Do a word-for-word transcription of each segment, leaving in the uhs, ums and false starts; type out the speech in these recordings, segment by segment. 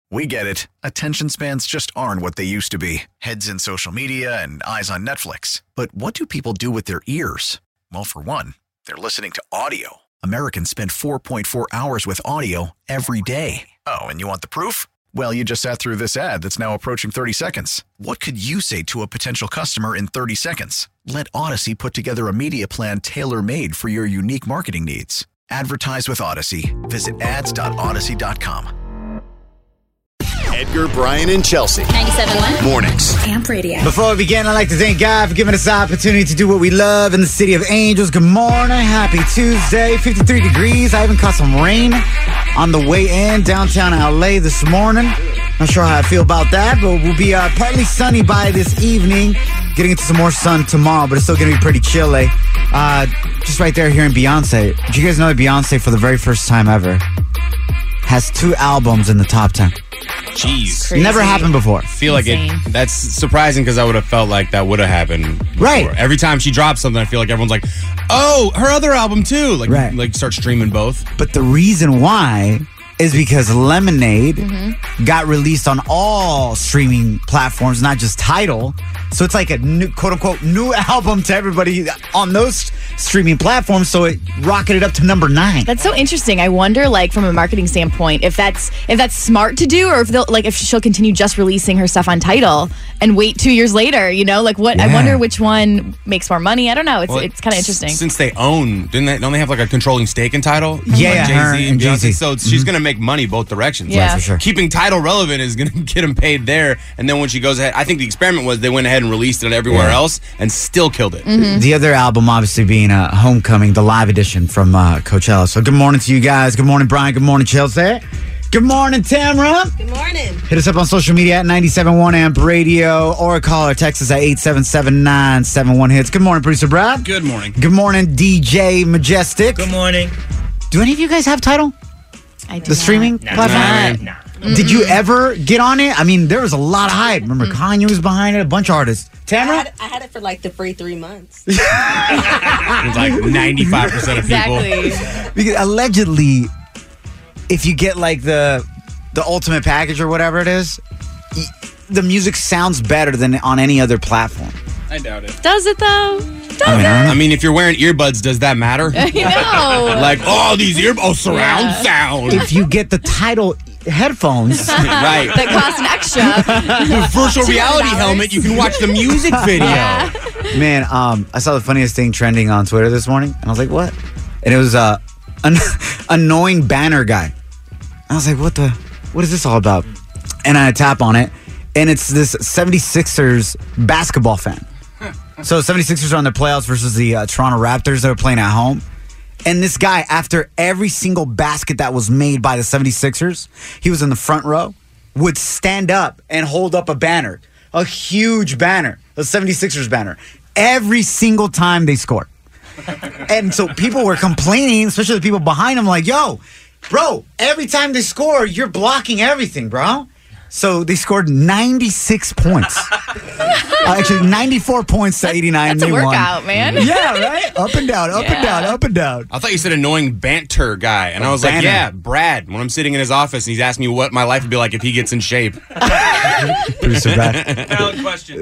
We get it. Attention spans just aren't what they used to be. Heads in social media and eyes on Netflix. But what do people do with their ears? Well, for one, they're listening to audio. Americans spend four point four hours with audio every day. Oh, and you want the proof? Well, you just sat through this ad that's now approaching thirty seconds. What could you say to a potential customer in thirty seconds? Let Odyssey put together a media plan tailor-made for your unique marketing needs. Advertise with Odyssey. Visit ads dot odyssey dot com. Edgar, Brian, and Chelsea. ninety-seven point one Mornings. Amp Radio. Before we begin, I'd like to thank God for giving us the opportunity to do what we love in the city of angels. Good morning. Happy Tuesday. fifty-three degrees. I even caught some rain on the way in downtown L A this morning. Not sure how I feel about that, but we'll be uh, partly sunny by this evening. Getting into some more sun tomorrow, but it's still going to be pretty chilly. Uh, just right there hearing Beyonce. Did you guys know that Beyonce, for the very first time ever, has two albums in the top ten? Jeez. Crazy. Never happened before. I feel like Insane. it. That's surprising because I would have felt like that would have happened before. Right. Every time she drops something, I feel like everyone's like, oh, her other album too. Like, Right. like start streaming both. But the reason why is because Lemonade Mm-hmm. got released on all streaming platforms, not just Tidal. So it's like a new, quote unquote, new album to everybody on those streaming platforms. So it rocketed up to number nine. That's so interesting. I wonder, like, from a marketing standpoint, if that's if that's smart to do, or if they'll like if she'll continue just releasing her stuff on Tidal and wait two years later. You know, like what? I Yeah. wonder which one makes more money. I don't know. It's Well, it's kind of s- interesting. Since they own, didn't they? Don't they have like a controlling stake in Tidal? Yeah, like her Jay Z and and Jay-Z. Beyonce. So she's gonna make money both directions. Yeah. Right, for sure. Keeping Tidal relevant is gonna get them paid there, and then when she goes ahead, I think the experiment was they went ahead and released it everywhere Yeah. else and still killed it. Mm-hmm. The other album, obviously, being uh, Homecoming, the live edition from uh, Coachella. So good morning to you guys. Good morning, Brian. Good morning, Chelsea. Good morning, Tamara. Good morning. Hit us up on social media at ninety-seven point one Amp Radio or call or text us at eight seven seven nine seven one hits. Good morning, producer Brad. Good morning. Good morning, D J Majestic. Good morning. Do any of you guys have Tidal? I do The not. streaming Nah, platform? nah, nah. Did you ever get on it? I mean, there was a lot of hype. Remember, Kanye was behind it, a bunch of artists. I Tamara? had, I had it for like the free three months. It's like ninety-five percent of people. Exactly. Because allegedly, if you get like the the ultimate package or whatever it is, y- the music sounds better than on any other platform. I doubt it. Does it though? Does I mean, I I don't know. mean, if you're wearing earbuds, does that matter? I know. Like, oh, these earbuds, oh, surround Yeah. sound. If you get the Tidal headphones, Right. that cost an extra. The virtual reality two hundred dollars. helmet, you can watch the music video. Yeah. man, um, I saw the funniest thing trending on Twitter this morning, and I was like, what? And it was uh, an annoying banner guy. I was like, what the, what is this all about? And I tap on it, and it's this seventy-sixers basketball fan. So seventy-sixers are on their playoffs versus the uh, Toronto Raptors that are playing at home. And this guy, after every single basket that was made by the seventy-sixers, he was in the front row, would stand up and hold up a banner, a huge banner, a seventy-sixers banner, every single time they scored. And so people were complaining, especially the people behind him, like, yo, bro, every time they score, you're blocking everything, bro. So they scored ninety-six points. uh, actually, ninety-four points to eighty-nine. That's a They won. workout, man. Yeah, right? Up and down, up and Yeah. down, up and down. I thought you said annoying banter guy, and I was like, Banner. yeah, Brad. When I'm sitting in his office and he's asking me what my life would be like if he gets in shape. Producer Brad. Valid question.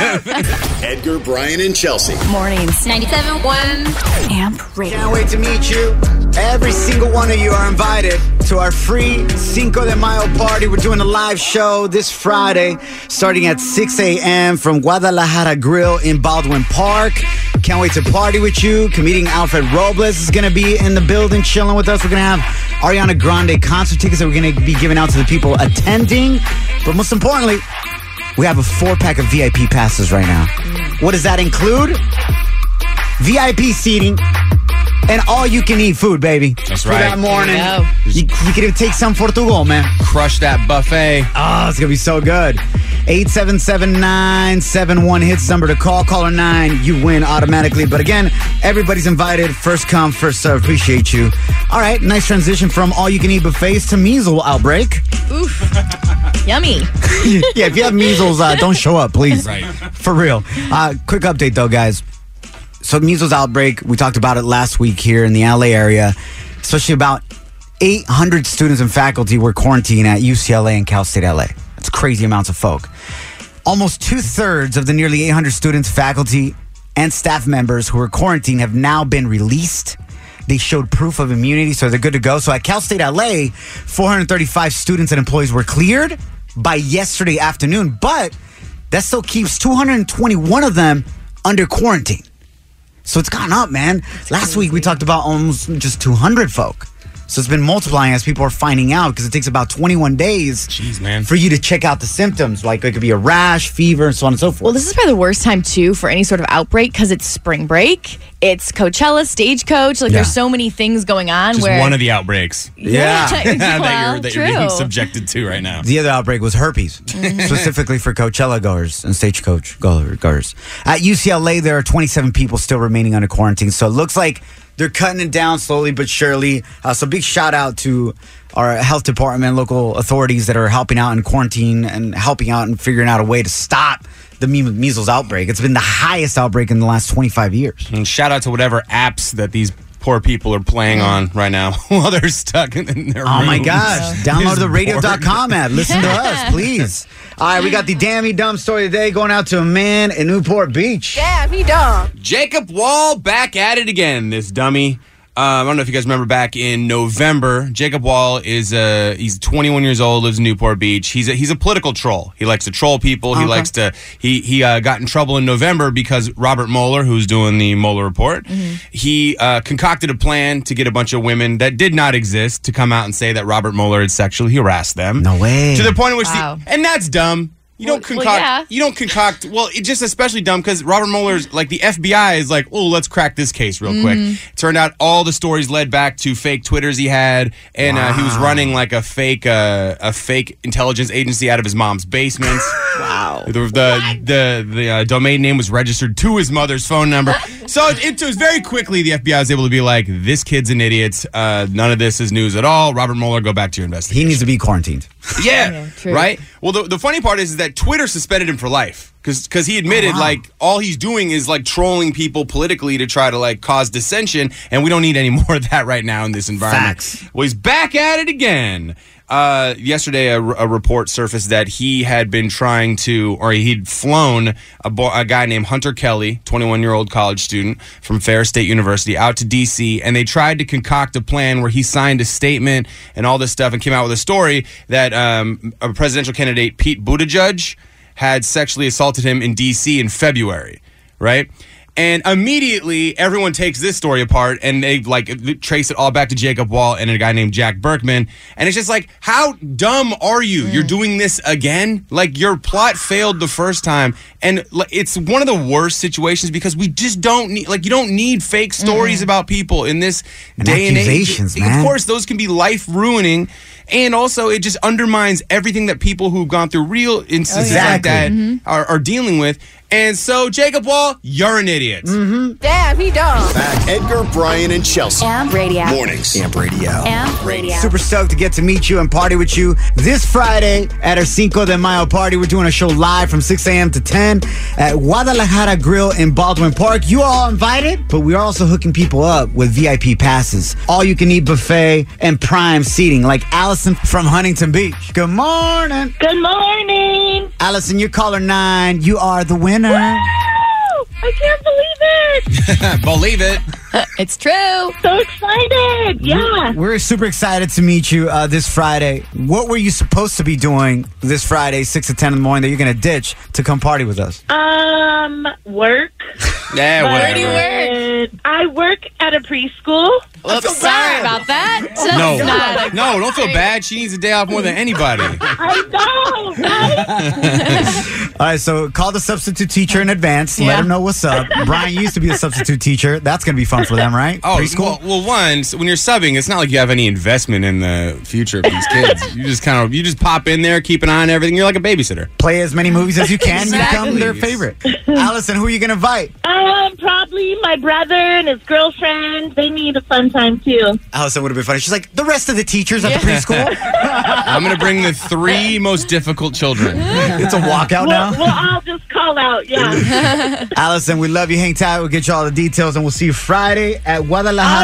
Edgar, Brian, and Chelsea. Mornings. ninety-seven point one Amp Radio. Can't wait to meet you. Every single one of you are invited to our free Cinco de Mayo party. We're doing a live show this Friday starting at six a.m. from Guadalajara Grill in Baldwin Park. Can't wait to party with you. Comedian Alfred Robles is going to be in the building chilling with us. We're going to have Ariana Grande concert tickets that we're going to be giving out to the people attending. But most importantly, we have a four-pack of V I P passes right now. What does that include? V I P seating and all-you-can-eat food, baby. That's For right. that morning. There you go. You, you can even take some for to go, man. Crush that buffet. Oh, it's going to be so good. eight seven seven nine seven one hits number to call. Caller nine, you win automatically. But again, everybody's invited. First come, first serve. Appreciate you. All right, nice transition from all-you-can-eat buffets to measles outbreak. Oof. Yummy. Yeah, if you have measles, uh, don't show up, please. Right. For real. Uh, quick update, though, guys. So measles outbreak, we talked about it last week here in the L A area, especially about eight hundred students and faculty were quarantined at U C L A and Cal State L A. That's crazy amounts of folk. Almost two-thirds of the nearly eight hundred students, faculty, and staff members who were quarantined have now been released. They showed proof of immunity, so they're good to go. So at Cal State L A, four hundred thirty-five students and employees were cleared by yesterday afternoon, but that still keeps two hundred twenty-one of them under quarantine. So it's gone up, man. Last week we talked about almost just two hundred folk. So it's been multiplying as people are finding out because it takes about twenty-one days Jeez, man. for you to check out the symptoms. Like it could be a rash, fever, and so on and so forth. Well, this is probably the worst time, too, for any sort of outbreak because it's spring break. It's Coachella, Stagecoach. Like, Yeah. there's so many things going on Just where... one of the outbreaks Yeah. that well, you're, that you're true. being subjected to right now. The other outbreak was herpes, specifically for Coachella goers and Stagecoach goers. At U C L A, there are twenty-seven people still remaining under quarantine. So it looks like they're cutting it down slowly but surely. Uh, so big shout out to our health department, local authorities that are helping out in quarantine and helping out and figuring out a way to stop the me- measles outbreak. It's been the highest outbreak in the last twenty-five years. And shout out to whatever apps that these poor people are playing on right now while they're stuck in, in their Oh my rooms. gosh. Download Is the radio dot com bored. app. Listen to us, please. All right, we got the Damn He Dumb story today going out to a man in Newport Beach. Damn, he dumb. Jacob Wall back at it again, this dummy. Um, I don't know if you guys remember back in November. Jacob Wall is uh, he's twenty-one years old, lives in Newport Beach. He's a, he's a political troll. He likes to troll people. He Okay. likes to he he uh, got in trouble in November because Robert Mueller, who's doing the Mueller report, he uh, concocted a plan to get a bunch of women that did not exist to come out and say that Robert Mueller had sexually harassed them. No way. To the point in which Wow. the, and that's dumb. You don't Well- well, concoct. yeah. You don't concoct. Well, it's just especially dumb because Robert Mueller's like the F B I is like, oh, let's crack this case real quick. Turned out all the stories led back to fake Twitters he had, and uh, he was running like a fake, uh, a fake intelligence agency out of his mom's basement. Wow. The the the, the uh, domain name was registered to his mother's phone number. So it, it was very quickly the F B I was able to be like, this kid's an idiot. Uh, none of this is news at all. Robert Mueller, go back to your investigation. He needs to be quarantined. Yeah, Yeah, true. right? Well, the, the funny part is, is that Twitter suspended him for life because he admitted, Oh, wow. like, all he's doing is, like, trolling people politically to try to, like, cause dissension, and we don't need any more of that right now in this environment. Facts. Well, he's back at it again. Uh, yesterday, a, a report surfaced that he had been trying to, or he'd flown a, bo- a guy named Hunter Kelly, twenty-one-year-old college student from Ferris State University, out to D C, and they tried to concoct a plan where he signed a statement and all this stuff and came out with a story that um, a presidential candidate, Pete Buttigieg, had sexually assaulted him in D C in February, right? And immediately, everyone takes this story apart and they like trace it all back to Jacob Wall and a guy named Jack Berkman. And it's just like, how dumb are you? You're doing this again? Like, your plot failed the first time. And like, it's one of the worst situations because we just don't need, like, you don't need fake stories about people in this And day and age. accusations, man. Of course, those can be life ruining. And also, it just undermines everything that people who've gone through real instances like that are, are dealing with. And so, Jacob Wall, you're an idiot. Damn, he dumb. Back Edgar, Brian, and Chelsea. Amp Radio. Mornings. Amp Radio. Amp Radio. Super stoked to get to meet you and party with you this Friday at our Cinco de Mayo party. We're doing a show live from six a.m. to ten at Guadalajara Grill in Baldwin Park. You are all invited, but we are also hooking people up with V I P passes, all you can eat buffet, and prime seating like Allison from Huntington Beach. Good morning. Good morning. Allison, you're caller nine. You are the winner. I can't believe it. Believe it. It's true. So excited. Yeah. We're super excited to meet you uh, this Friday. What were you supposed to be doing this Friday, six to ten in the morning, that you're going to ditch to come party with us? Um, work. Yeah, But whatever. do you work? I work at a preschool. Oops, sorry about that. No, That's not a- no, don't feel bad. She needs a day off more than anybody. I know, right? All right, so call the substitute teacher in advance. Let Yeah. her know what's up. Brian used to be a substitute teacher. That's going to be fun for them, right? Oh, Preschool? well, well, one, so when you're subbing, it's not like you have any investment in the future of these kids. You just kind of, you just pop in there, keep an eye on everything. You're like a babysitter. Play as many movies as you can. You become Exactly. their favorite. Allison, who are you going to invite? Um, probably my brother and his girlfriend. They need a fun time too. Allison would have been funny. She's like, the rest of the teachers at the preschool? I'm going to bring the three most difficult children. It's a walkout We'll, now. we'll all just call out. Yeah. Allison, we love you. Hang tight. We'll get you all the details, and we'll see you Friday at all Guadalajara. right.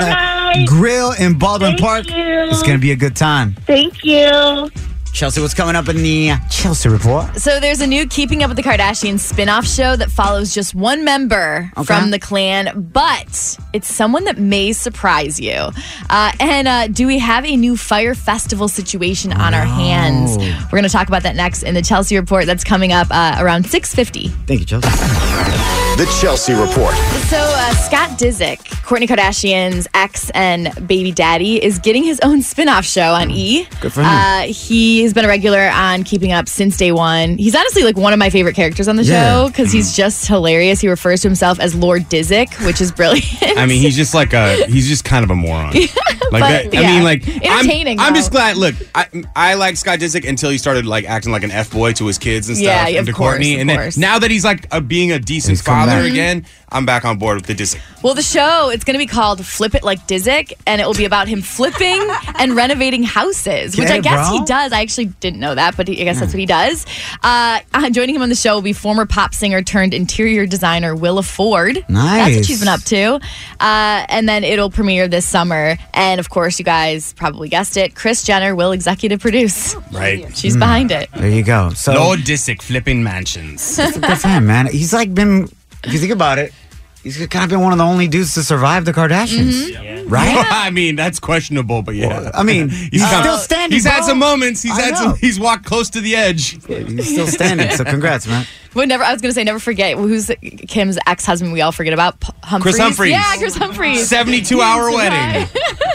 guys. Grill in Baldwin Thank Park. you. It's going to be a good time. Thank you. Chelsea, what's coming up in the Chelsea Report? So there's a new Keeping Up with the Kardashians spin-off show that follows just one member Okay. from the clan, but it's someone that may surprise you. Uh, and uh, do we have a new Fire Festival situation on our hands? We're going to talk about that next in the Chelsea Report. That's coming up uh, around six fifty. Thank you, Chelsea. The Chelsea Report. So uh, Scott Disick, Kourtney Kardashian's ex and baby daddy, is getting his own spin-off show on E! Good for him. Uh, he has been a regular on Keeping Up since day one. He's honestly like one of my favorite characters on the Yeah. show because he's just hilarious. He refers to himself as Lord Disick, which is brilliant. I mean, he's just like a, he's just kind of a moron. Like but, that. I yeah. mean, like, Entertaining, I'm, I'm though. just glad. Look, I, I like Scott Disick until he started like acting like an F boy to his kids and stuff. Yeah, and of to course, Kourtney. of And then course. now that he's like a, being a decent He's come father back. again, I'm back on board with the Disick. Well, the show, it's going to be called Flip It Like Disick, and it will be about him flipping and renovating houses, which Get I it, guess bro. he does. I actually didn't know that, but he, I guess that's what he does. Uh, uh, joining him on the show will be former pop singer turned interior designer Willa Ford. That's what Nice. she's been up to. Uh, and then it'll premiere this summer. And of course, you guys probably guessed it, Kris Jenner will executive produce. Right. She's behind it. There you go. So, Lord Disick flipping mansions. good for him, man. He's like been, if you think about it, he's kind of been one of the only dudes to survive the Kardashians. Right? I mean, that's questionable, but yeah. I mean, he's kinda- still standing. He's had bro. some moments. He's I had know. some. He's walked close to the edge. He's still standing. So congrats, man. Well, never. I was going to say, never forget who's Kim's ex-husband. We all forget about P- Humphries. Chris Humphries. Yeah, Chris Humphries. seventy-two hour wedding.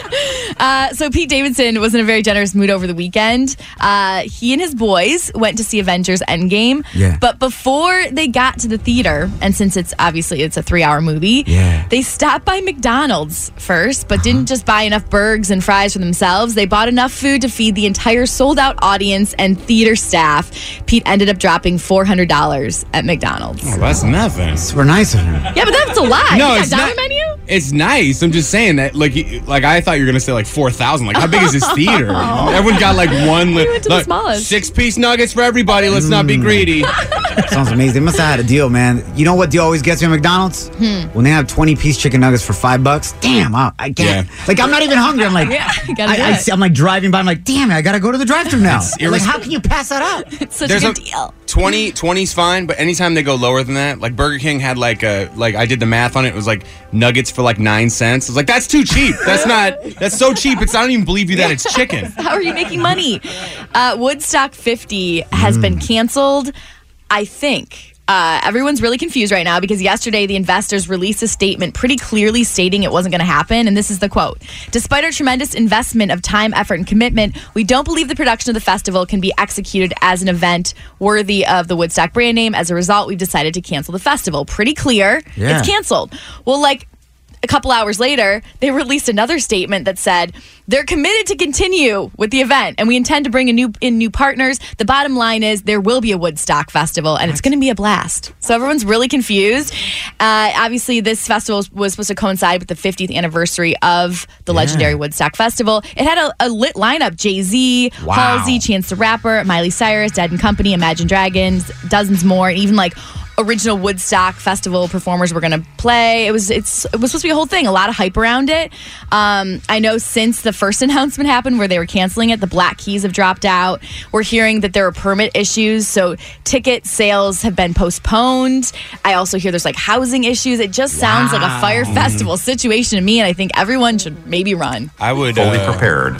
Uh, so Pete Davidson was in a very generous mood over the weekend. Uh, he and his boys went to see Avengers Endgame. Yeah. But before they got to the theater, and since it's obviously it's a three-hour movie, Yeah. they stopped by McDonald's first, but didn't just buy enough burgers and fries for themselves. They bought enough food to feed the entire sold-out audience and theater staff. Pete ended up dropping four hundred dollars at McDonald's. Oh, that's nothing. Super nice of him. Yeah, but that's a lot. No, You got it's dollar not. menu? It's nice. I'm just saying that, like, you- like I thought you were gonna say like four thousand. Like, how big is this theater? Everyone got like one. Li- We went to the look, smallest. six piece nuggets for everybody. Let's not be greedy. Sounds amazing. They must have had a deal, man. You know what deal always gets me at McDonald's? When they have twenty piece chicken nuggets for five bucks. Damn, I, I can't. Yeah. Like, I'm not even hungry. I'm like, Yeah, you gotta do I, I, it. see- I'm like driving by. I'm like, damn it, I gotta go to the drive-thru now. It's Like, irres- how can you pass that up? It's such There's a a good deal. twenty, twenty's fine, but anytime they go lower than that, like Burger King had like a like I did the math on it. It was like nuggets for like nine cents. I was like, that's too cheap. That's not. That's so cheap. It's I don't even believe you that it's chicken. How are you making money? Uh, Woodstock fifty has been canceled, I think. Uh, everyone's really confused right now because yesterday the investors released a statement pretty clearly stating it wasn't going to happen. And this is the quote. Despite our tremendous investment of time, effort, and commitment, we don't believe the production of the festival can be executed as an event worthy of the Woodstock brand name. As a result, we've decided to cancel the festival. Pretty clear. Yeah. It's canceled. Well, like, a couple hours later, they released another statement that said they're committed to continue with the event and we intend to bring in new in new partners. The bottom line is there will be a Woodstock festival and it's going to be a blast. So everyone's really confused. Uh, obviously, this festival was supposed to coincide with the fiftieth anniversary of the legendary Woodstock Festival. It had a, a lit lineup: Jay-Z, Wow. Halsey, Chance the Rapper, Miley Cyrus, Dead and Company, Imagine Dragons, dozens more, and even like original Woodstock Festival performers were going to play. It was it's it was supposed to be a whole thing, a lot of hype around it. Um, I know since the first announcement happened where they were canceling it, the Black Keys have dropped out. We're hearing that there are permit issues, so ticket sales have been postponed. I also hear there's like housing issues. It just sounds like a Fire Festival situation to me, and I think everyone should maybe run. I would Fully uh, prepared.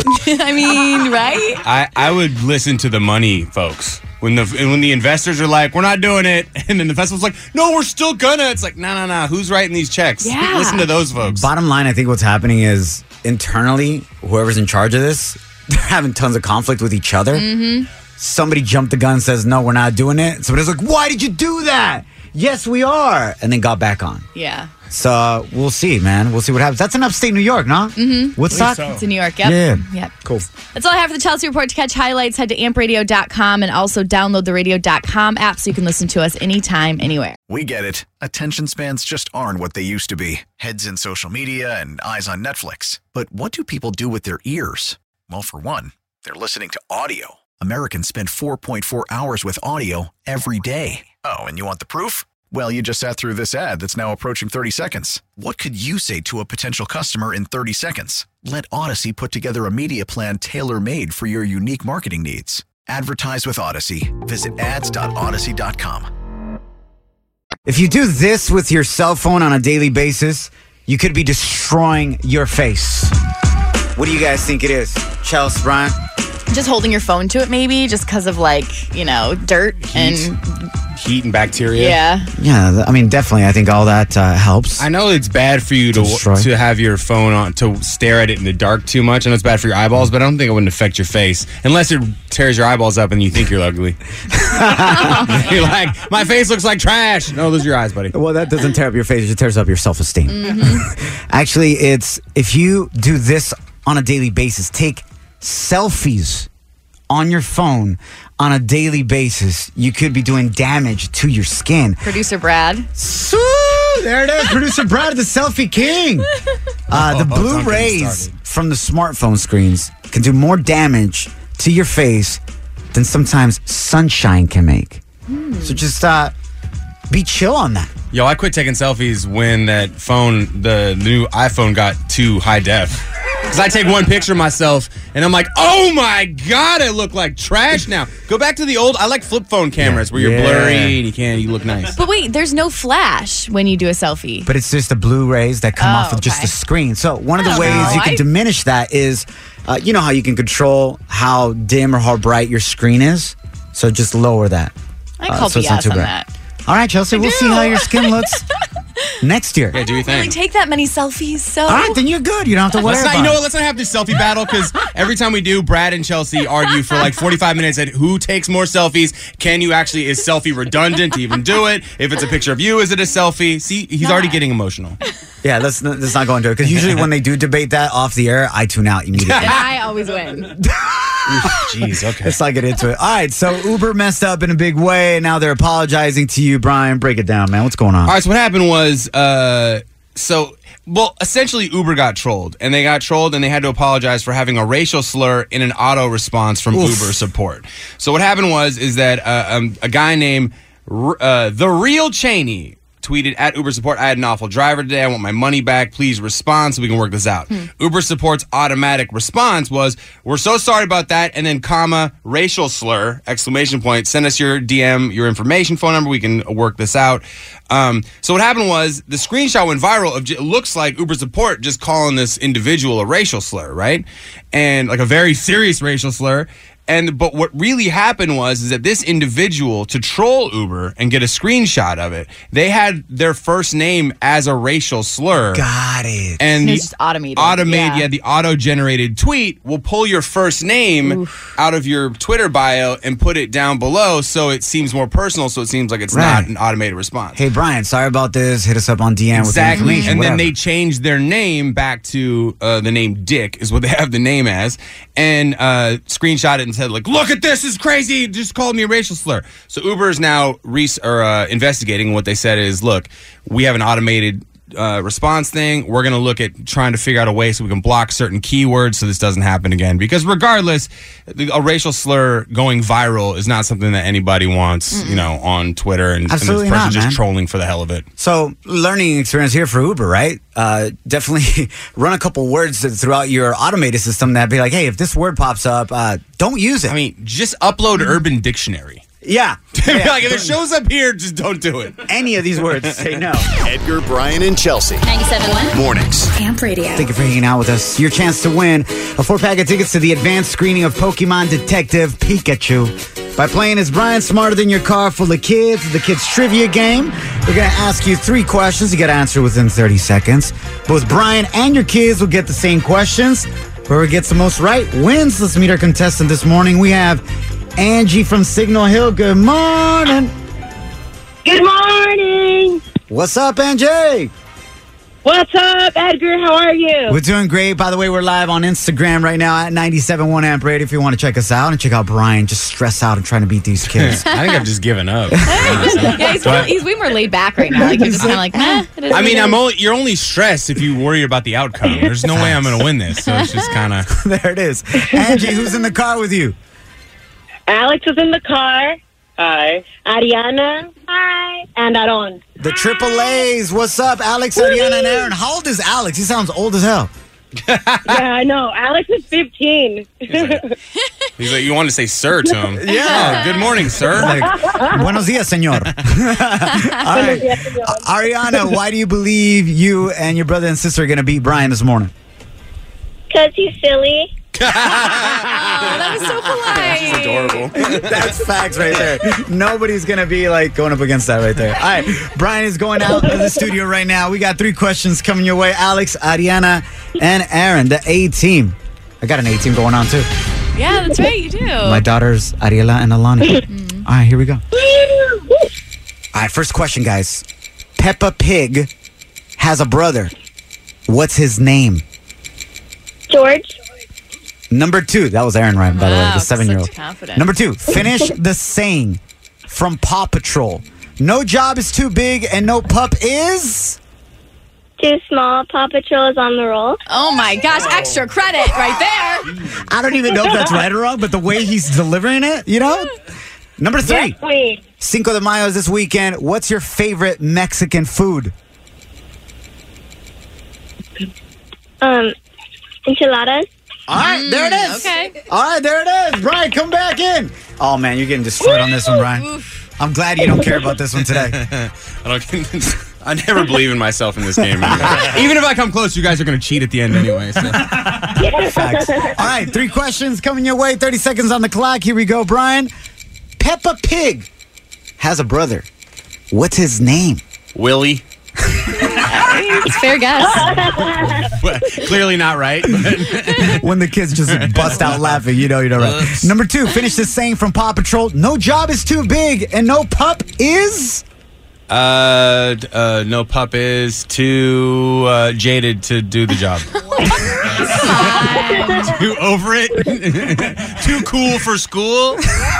I mean, right? I, I would listen to the money folks. When the when the investors are like, we're not doing it, and then the festival's like, no, we're still gonna. It's like, no, no, no. Who's writing these checks? Yeah. Listen to those folks. Bottom line, I think what's happening is internally, whoever's in charge of this, they're having tons of conflict with each other. Mm-hmm. Somebody jumped the gun and says, no, we're not doing it. Somebody's like, why did you do that? Yes, we are. And then got back on. Yeah. So uh, we'll see, man. We'll see what happens. That's in upstate New York, no? Mm-hmm. Woodstock? so. It's in New York. Yep. Yeah. Yep. Cool. That's all I have for the Chelsea Report. To catch highlights, head to amp radio dot com and also download the radio dot com app so you can listen to us anytime, anywhere. We get it. Attention spans just aren't what they used to be. Heads in social media and eyes on Netflix. But what do people do with their ears? Well, for one, they're listening to audio. Americans spend four point four hours with audio every day. Oh, and you want the proof? Well, you just sat through this ad that's now approaching thirty seconds. What could you say to a potential customer in thirty seconds? Let Odyssey put together a media plan tailor-made for your unique marketing needs. Advertise with Odyssey. Visit ads dot odyssey dot com. If you do this with your cell phone on a daily basis, you could be destroying your face. What do you guys think it is? Chelsea, Brian? Just holding your phone to it, maybe, just because of, like, you know, dirt Heat. and... Heat and bacteria. Yeah. Yeah, th- I mean, definitely. I think all that uh, helps. I know it's bad for you to Destroy. to have your phone on, to stare at it in the dark too much. I know it's bad for your eyeballs, but I don't think it wouldn't affect your face unless it tears your eyeballs up and you think you're ugly. You're like, my face looks like trash. No, those are your eyes, buddy. Well, that doesn't tear up your face. It just tears up your self-esteem. Mm-hmm. Actually, it's if you do this on a daily basis, take selfies on your phone on a daily basis, you could be doing damage to your skin. Producer Brad. So, there it is. Producer Brad, the selfie king. Uh, the Oh, blue don't get me rays started. from the smartphone screens can do more damage to your face than sometimes sunshine can make. So just uh, be chill on that. Yo, I quit taking selfies when that phone, the new iPhone, got too high def. Because I take one picture of myself, and I'm like, oh my God, I look like trash now. Go back to the old, I like flip phone cameras where you're Yeah. blurry and you can't, you look nice. But wait, there's no flash when you do a selfie. But it's just the blue rays that come Oh, off of just okay. the screen. So one of I the don't ways know. you can I- diminish that is, uh, you know how you can control how dim or how bright your screen is? So just lower that. I Uh, call so it's not B S too on bright. that. All right, Chelsea, we'll see do. how your skin looks next year. Yeah, do your I don't really thing. take that many selfies, so... All right, then you're good. You don't have to worry Let's not, about you know it. what? Let's not have this selfie battle because every time we do, Brad and Chelsea argue for like forty-five minutes at who takes more selfies. Can you actually, is selfie redundant to even do it? If it's a picture of you, is it a selfie? See, he's already getting emotional. Yeah, let's not, let's not go into it. Because usually when they do debate that off the air, I tune out immediately. And I always win. Jeez, okay. Let's not get into it. All right, so Uber messed up in a big way. Now they're apologizing to you, Brian. Break it down, man. What's going on? All right, so what happened was, uh, so, well, essentially Uber got trolled, and they got trolled, and they had to apologize for having a racial slur in an auto response from Oof. Uber support. So what happened was, is that uh, um, a guy named R- uh, The Real Cheney tweeted at Uber support, I had an awful driver today. I want my money back. Please respond so we can work this out. Uber support's automatic response was, we're so sorry about that. And then comma, racial slur, exclamation point, send us your D M, your information, phone number. We can work this out. Um, so what happened was the screenshot went viral. Of, it looks like Uber support just calling this individual a racial slur, right? And like a very serious racial slur. And but what really happened was is that this individual, to troll Uber and get a screenshot of it, they had their first name as a racial slur. Got it. And It's the just automated. automated, Yeah. yeah, the auto-generated tweet will pull your first name out of your Twitter bio and put it down below, so it seems more personal. So it seems like it's Right. not an automated response. Hey, Brian, sorry about this. Hit us up on D M with the Exactly. information. And then whatever. they changed their name back to uh, the name Dick, is what they have the name as, and uh, screenshot it and said, like, look at this, this is crazy. It just called me a racial slur. So Uber is now re- or, uh, investigating. What they said is, look, we have an automated uh, response thing. We're going to look at trying to figure out a way so we can block certain keywords so this doesn't happen again. Because regardless, a racial slur going viral is not something that anybody wants, you know, on Twitter and, and this Absolutely person not, just man. trolling for the hell of it. So, learning experience here for Uber, right? Uh, definitely run a couple words throughout your automated system that be like, hey, if this word pops up, uh, don't use it. I mean, just upload Urban Dictionary. yeah. yeah. Like, if it shows up here, just don't do it. Any of these words, say no. Edgar, Brian, and Chelsea. ninety-seven point one Mornings. Camp Radio. Thank you for hanging out with us. Your chance to win a four-pack of tickets to the advanced screening of Pokemon Detective Pikachu. By playing Is Brian Smarter Than Your Car Full of Kids, the kids' trivia game. We're going to ask you three questions. You got to answer within thirty seconds. Both Brian and your kids will get the same questions. Whoever gets the most right wins. Let's meet our contestant this morning. We have Angie from Signal Hill. Good morning. Good morning. What's up, Angie? What's up, Edgar? How are you? We're doing great. By the way, we're live on Instagram right now at ninety-seven point one Amp Radio if you want to check us out and check out Brian just stress out and trying to beat these kids. I think I've just given up. Yeah, he's, way, he's way more laid back right now. Like he's just kind of like, meh. it is I what mean, it I'm is. only you're only stressed if you worry about the outcome. There's no way I'm going to win this. So it's just kind of. There it is. Angie, who's in the car with you? Alex is in the car. Hi. Ariana. Hi. and Aaron. The Triple A's. What's up, Alex, Ariana, and Aaron? How old is Alex? He sounds old as hell. Yeah, I know. Alex is fifteen. He's like, you want to say sir to him. Yeah. Oh, good morning, sir. Like, buenos dias, señor. All right. Uh, Ariana, why do you believe you and your brother and sister are going to beat Brian this morning? Because he's silly. Oh, that was so polite. Adorable. That's facts right there. Nobody's going to be like going up against that right there. All right. Brian is going out of the studio right now. We got three questions coming your way. Alex, Ariana, and Aaron, the A team. I got an A team going on too. Yeah, that's right. You do. My daughters, Ariela and Alani. Mm. All right, here we go. All right, first question, guys. Peppa Pig has a brother. What's his name? George. Number two. That was Aaron Ryan, by the way, Wow, the seven-year-old. such confidence. Number two. Finish the saying from Paw Patrol. No job is too big and no pup is... Too small. Paw Patrol is on the roll. Oh my gosh, extra credit right there. I don't even know if that's right or wrong, but the way he's delivering it, you know? Number three. Yes, please. Cinco de Mayo is this weekend. What's your favorite Mexican food? Um, enchiladas. All right, there it is. Okay. All right, there it is. Brian, come back in. Oh, man, you're getting destroyed on this one, Brian. I'm glad you don't care about this one today. I don't. I never believe in myself in this game anymore. Even if I come close, you guys are going to cheat at the end anyway. So. Facts. All right, three questions coming your way. thirty seconds on the clock. Here we go, Brian. Peppa Pig has a brother. What's his name? Willie. It's fair guess. Clearly not right. But. When the kids just bust out laughing, you know you're not right. Oops. Number two, finish this saying from Paw Patrol. No job is too big and no pup is... Uh, uh, no pup is too uh, jaded to do the job. Too over it. Too cool for school.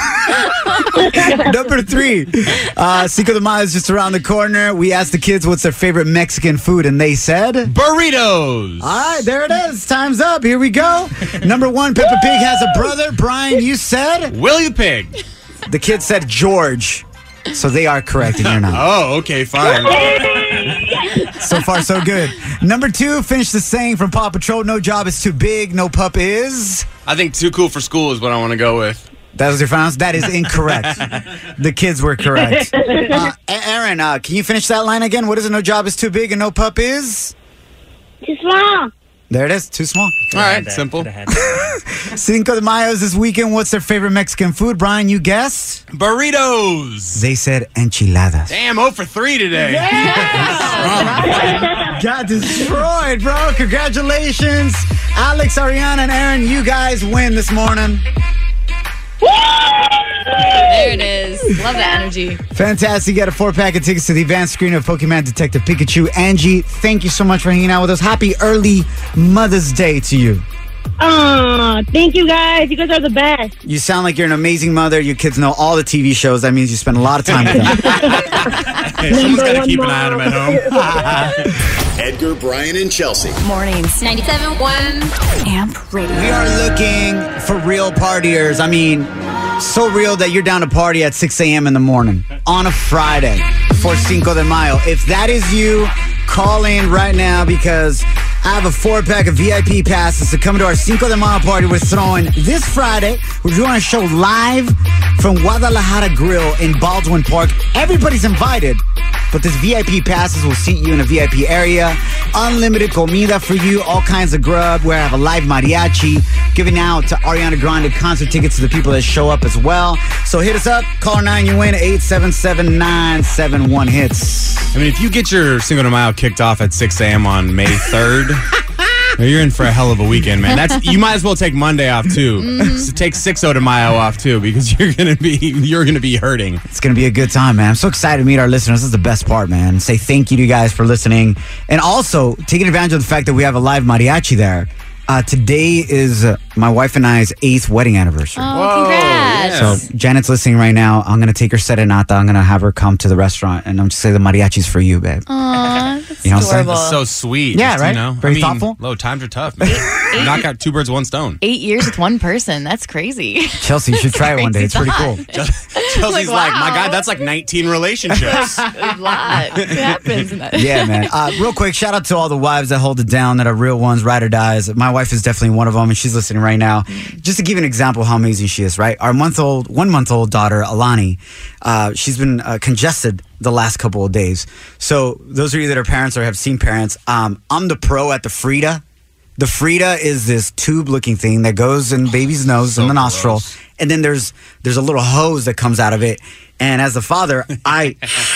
Number three, uh, Cinco de Mayo is just around the corner. We asked the kids what's their favorite Mexican food, and they said... Burritos. All right, there it is. Time's up. Here we go. Number one, Peppa Pig has a brother. Brian, you said... Willie the Pig. The kid said George. So they are correct, and you're not. Oh, okay, fine. So far, so good. Number two, finish the saying from Paw Patrol. No job is too big. No pup is... I think too cool for school is what I want to go with. That was your final answer? That is incorrect. The kids were correct. Uh, Aaron, uh, can you finish that line again? What is it? No job is too big and no pup is... Too small. There it is. Too small. All right, simple. Cinco de Mayo is this weekend. What's their favorite Mexican food? Brian, you guessed? Burritos. They said enchiladas. Damn, oh for three today. Got destroyed, bro. Congratulations. Alex, Ariana, and Aaron, you guys win this morning. There it is. Love that energy. Fantastic. You got a four-pack of tickets to the advanced screening of Pokemon Detective Pikachu. Angie, thank you so much for hanging out with us. Happy early Mother's Day to you. Aw, thank you guys. You guys are the best. You sound like you're an amazing mother. Your kids know all the T V shows. That means you spend a lot of time with them. Hey, someone's got to keep an eye on them at home. Edgar, Brian, and Chelsea. Mornings. ninety-seven point one Amp Radio. We are looking for real partiers. I mean, so real that you're down to party at six a.m. in the morning on a Friday for Cinco de Mayo. If that is you, call in right now because I have a four-pack of V I P passes to come to our Cinco de Mayo party we're throwing this Friday. We're doing a show live from Guadalajara Grill in Baldwin Park. Everybody's invited, but this V I P passes will seat you in a V I P area. Unlimited comida for you, all kinds of grub. We have a live mariachi, giving out to Ariana Grande concert tickets to the people that show up as well. So hit us up, call nine, you win, eight seven seven, nine seven one, hits. I mean, if you get your Cinco de Mayo kicked off at six a.m. on May third, you're in for a hell of a weekend, man. That's you might as well take Monday off too. Mm-hmm. So take six de Mayo off too, because you're gonna be you're gonna be hurting. It's gonna be a good time, man. I'm so excited to meet our listeners. This is the best part, man. Say thank you to you guys for listening, and also taking advantage of the fact that we have a live mariachi there. Uh, today is uh, my wife and I's eighth wedding anniversary. Oh, congrats. yeah. So Janet's listening right now. I'm gonna take her serenata. I'm gonna have her come to the restaurant, and I'm just say the mariachi's for you, babe. Aw, that's You know what I'm saying? adorable. So sweet. Yeah, Just, right? You know, Very I mean, thoughtful. Low times are tough, man. Knock out two birds, with one stone. Eight years with one person. That's crazy. Chelsea, you should try it one day. It's pretty cool. Chelsea's like, wow. my God, that's like nineteen relationships. A lot happens in that. Yeah, man. Uh, real quick, shout out to all the wives that hold it down, that are real ones, ride or dies. My wife is definitely one of them, and she's listening right now. Just to give you an example of how amazing she is, right? Our month-old, one-month-old daughter, Alani, uh, she's been uh, congested the last couple of days. So those of you that are parents or have seen parents, um, I'm the pro at the Frida. The Frida is this tube-looking thing that goes in baby's nose So and the nostril, gross. and then there's there's a little hose that comes out of it. And as the father, I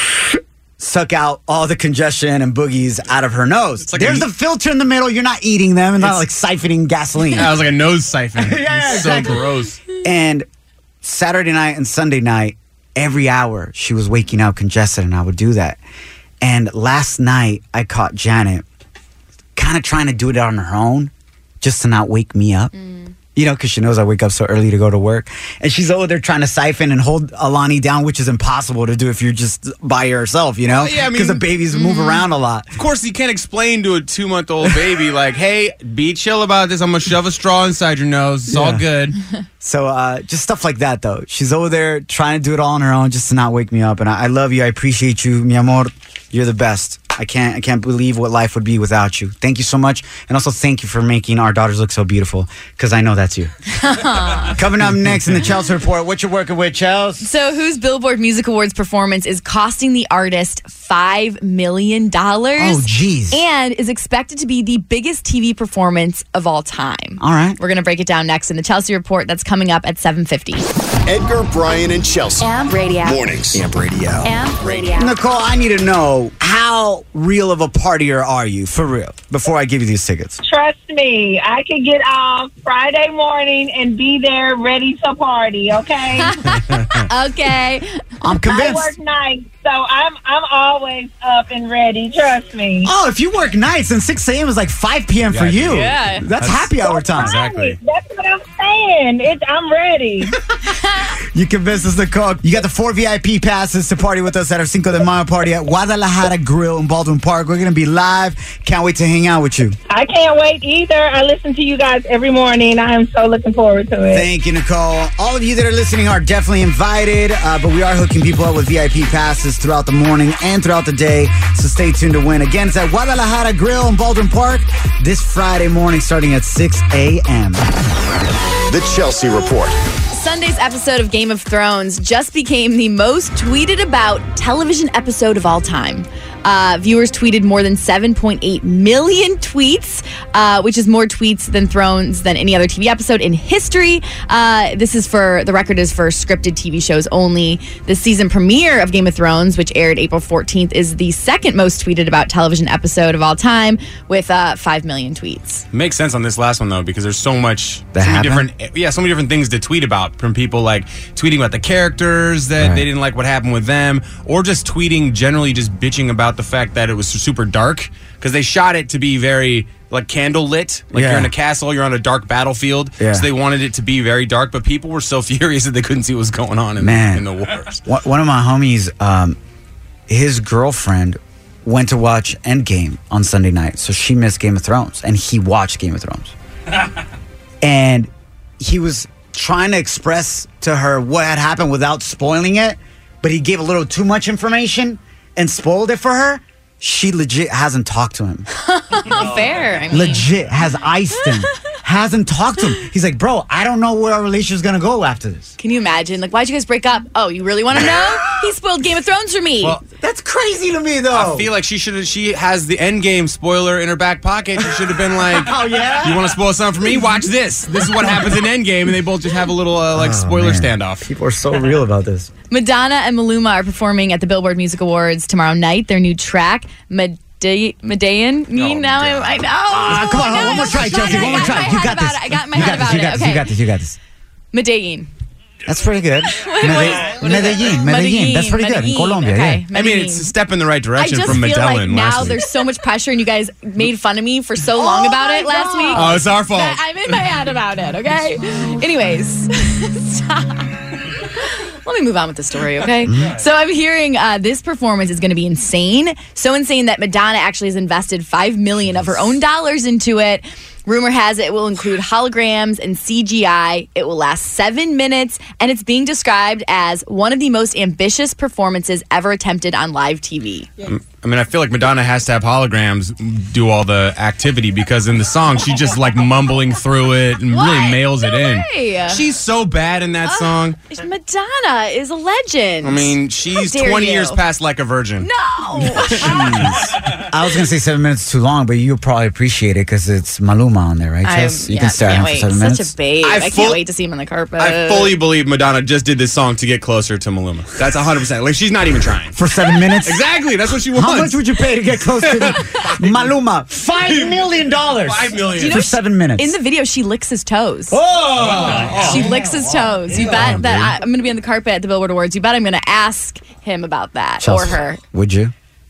suck out all the congestion and boogies out of her nose. like There's a- a filter in the middle. You're not eating them and not like It's- siphoning gasoline. Yeah, it was like a nose siphon. yeah, so exactly. gross. And Saturday night and Sunday night, every hour she was waking up congested, and I would do that. And last night I caught Janet kind of trying to do it on her own just to not wake me up. You know, because she knows I wake up so early to go to work. And she's over there trying to siphon and hold Alani down, which is impossible to do if you're just by yourself, you know? Well, yeah, I mean- Because the babies move around a lot. Of course, you can't explain to a two-month-old baby, like, hey, be chill about this. I'm going to shove a straw inside your nose. It's all Yeah. good. So uh, just stuff like that, though. She's over there trying to do it all on her own just to not wake me up. And I, I love you. I appreciate you, mi amor. You're the best. I can't I can't believe what life would be without you. Thank you so much. And also thank you for making our daughters look so beautiful, because I know that's you. Coming up next in the Chelsea Report, what you working with, Chelsea? So, whose Billboard Music Awards performance is costing the artist five million dollars? Oh, jeez. And is expected to be the biggest T V performance of all time. All right. We're going to break it down next in the Chelsea Report. That's coming up at seven fifty. Edgar, Brian, and Chelsea. Amp Radio. Mornings. Amp Radio. Amp Radio. Nicole, I need to know, how real of a partier are you, for real, before I give you these tickets? Trust me, I can get off Friday morning and be there ready to party, okay? Okay. I'm I convinced. work nights, so I'm I'm always up and ready. Trust me. Oh, if you work nights, then six a.m. is like five p.m. for Yeah, you. yeah. That's, happy hour time. Exactly. That's what I'm saying. It, I'm ready. You convinced us, Nicole. You got the four V I P passes to party with us at our Cinco de Mayo party at Guadalajara Grill in Baldwin Park. We're going to be live. Can't wait to hang out with you. I can't wait either. I listen to you guys every morning. I am so looking forward to it. Thank you, Nicole. All of you that are listening are definitely invited, uh, but we are hooking people up with V I P passes throughout the morning and throughout the day, so stay tuned to win. Again, it's at Guadalajara Grill in Baldwin Park this Friday morning starting at six a.m. The Chelsea Report. Sunday's episode of Game of Thrones just became the most tweeted about television episode of all time. Uh, viewers tweeted more than seven point eight million tweets, uh, which is more tweets than Thrones than any other T V episode in history. Uh, this is for, the record is for scripted T V shows only. The season premiere of Game of Thrones, which aired April fourteenth, is the second most tweeted about television episode of all time with uh, five million tweets. Makes sense on this last one though, because there's so much, That so many happened? different, yeah, so many different things to tweet about from people, like tweeting about the characters that Right. they didn't like what happened with them, or just tweeting generally, just bitching about the fact that it was super dark, because they shot it to be very like candle lit, like Yeah. you're in a castle, you're on a dark battlefield, Yeah. so they wanted it to be very dark. But people were so furious that they couldn't see what was going on in, Man. in the wars. One one of my homies, um, his girlfriend went to watch Endgame on Sunday night, so she missed Game of Thrones, and he watched Game of Thrones. And he was trying to express to her what had happened without spoiling it, but he gave a little too much information and spoiled it for her. She legit hasn't talked to him. Fair. I mean, Legit has iced him. Hasn't talked to him. He's like, bro, I don't know where our relationship's gonna go after this. can you imagine? Like, why'd you guys break up? Oh, you really want to know? He spoiled Game of Thrones for me. Well, That's crazy to me, though. I feel like she should have. She has the end game spoiler in her back pocket. She should have been like, Oh, yeah? you want to spoil something for me? Watch this. This is what happens in Endgame," and they both just have a little uh, like Oh, spoiler man. standoff. People are so real about this. Madonna and Maluma are performing at the Billboard Music Awards tomorrow night. Their new track, Mede- Medean. Me Oh, now, God. I, I know. Ah, come on, I know, one more I try, was Chelsea. trying- One more I got try. my You head got about this. it. I got my You head got this. about You got it. this. Okay. You got this. You got this. Medean. That's pretty good. Mede- what is it? Medellin, Medellin. That's pretty good. In Medellin. Colombia, Okay, yeah. I mean, Medellin. it's a step in the right I direction just from feel Medellin like last now week. there's so much pressure, and you guys made fun of me for so long Oh about my it last God. week. Oh, it's our fault. that I'm in my head about it, okay? Anyways, stop. Let me move on with the story, okay? So I'm hearing uh, this performance is going to be insane. So insane that Madonna actually has invested five million dollars of her own dollars into it. Rumor has it, it will include holograms and C G I. It will last seven minutes, and it's being described as one of the most ambitious performances ever attempted on live T V. I mean, I feel like Madonna has to have holograms do all the activity because in the song, she's just like mumbling through it and What? really mails it No in. way. She's so bad in that song. Madonna is a legend. I mean, she's How dare twenty you. years past like a virgin. No. I was going to say seven minutes too long, but you'll probably appreciate it because it's Maluma on there, right, I'm, Chess? You yeah, can stare at can't him wait. for seven Such minutes. a babe. I I, full- can't wait to see him on the carpet. I fully believe Madonna just did this song to get closer to Maluma. That's one hundred percent. Like, she's not even trying. For seven minutes? Exactly. That's what she wants. How much would you pay to get close to Maluma? Five million dollars. Five million. Do you know for she- seven minutes. In the video, she licks his toes. oh! She licks his toes. You bet that I, I'm going to be on the carpet at the Billboard Awards. You bet I'm going to ask him about that Chelsea, or her. Would you?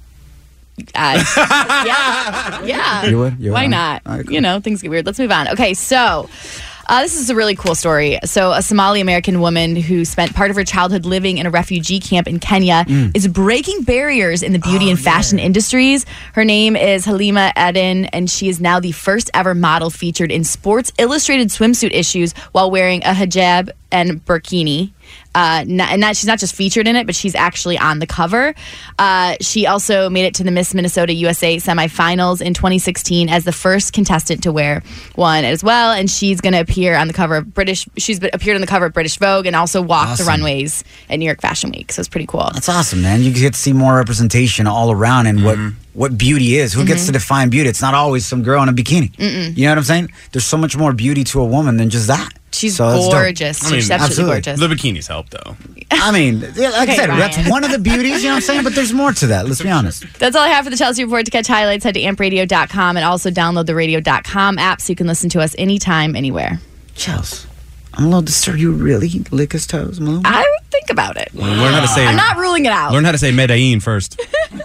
Uh, yeah, yeah. You would? You Why would? not? All right, cool. You know, things get weird. Let's move on. Okay, so. Uh, this is a really cool story. So, a Somali American woman who spent part of her childhood living in a refugee camp in Kenya Mm. is breaking barriers in the Oh, beauty and fashion industries. Her name is Halima Eden, and she is now the first ever model featured in Sports Illustrated swimsuit issues while wearing a hijab and burkini. Uh, not, and not, she's not just featured in it, but she's actually on the cover. Uh, she also made it to the Miss Minnesota U S A semifinals in twenty sixteen as the first contestant to wear one as well. And she's going to appear on the cover of British. She's been, appeared on the cover of British Vogue and also walked Awesome. the runways at New York Fashion Week. So it's pretty cool. That's awesome, man. You get to see more representation all around and what what beauty is. Who Mm-hmm. gets to define beauty? It's not always some girl in a bikini. Mm-mm. You know what I'm saying? There's so much more beauty to a woman than just that. She's So that's dope. gorgeous. I mean, she's absolutely, absolutely. gorgeous. The bikinis help, though. I mean, yeah, like I Okay, said, Ryan. that's one of the beauties, you know what I'm saying? But there's more to that. Let's be honest. That's all I have for the Chelsea Report. To catch highlights, head to amp radio dot com and also download the radio dot com app so you can listen to us anytime, anywhere. Chels, I'm a little disturbed. You really lick his toes, Maluma? I would think about it. Learn how to say. I'm not ruling it out. Learn how to say Medellin first.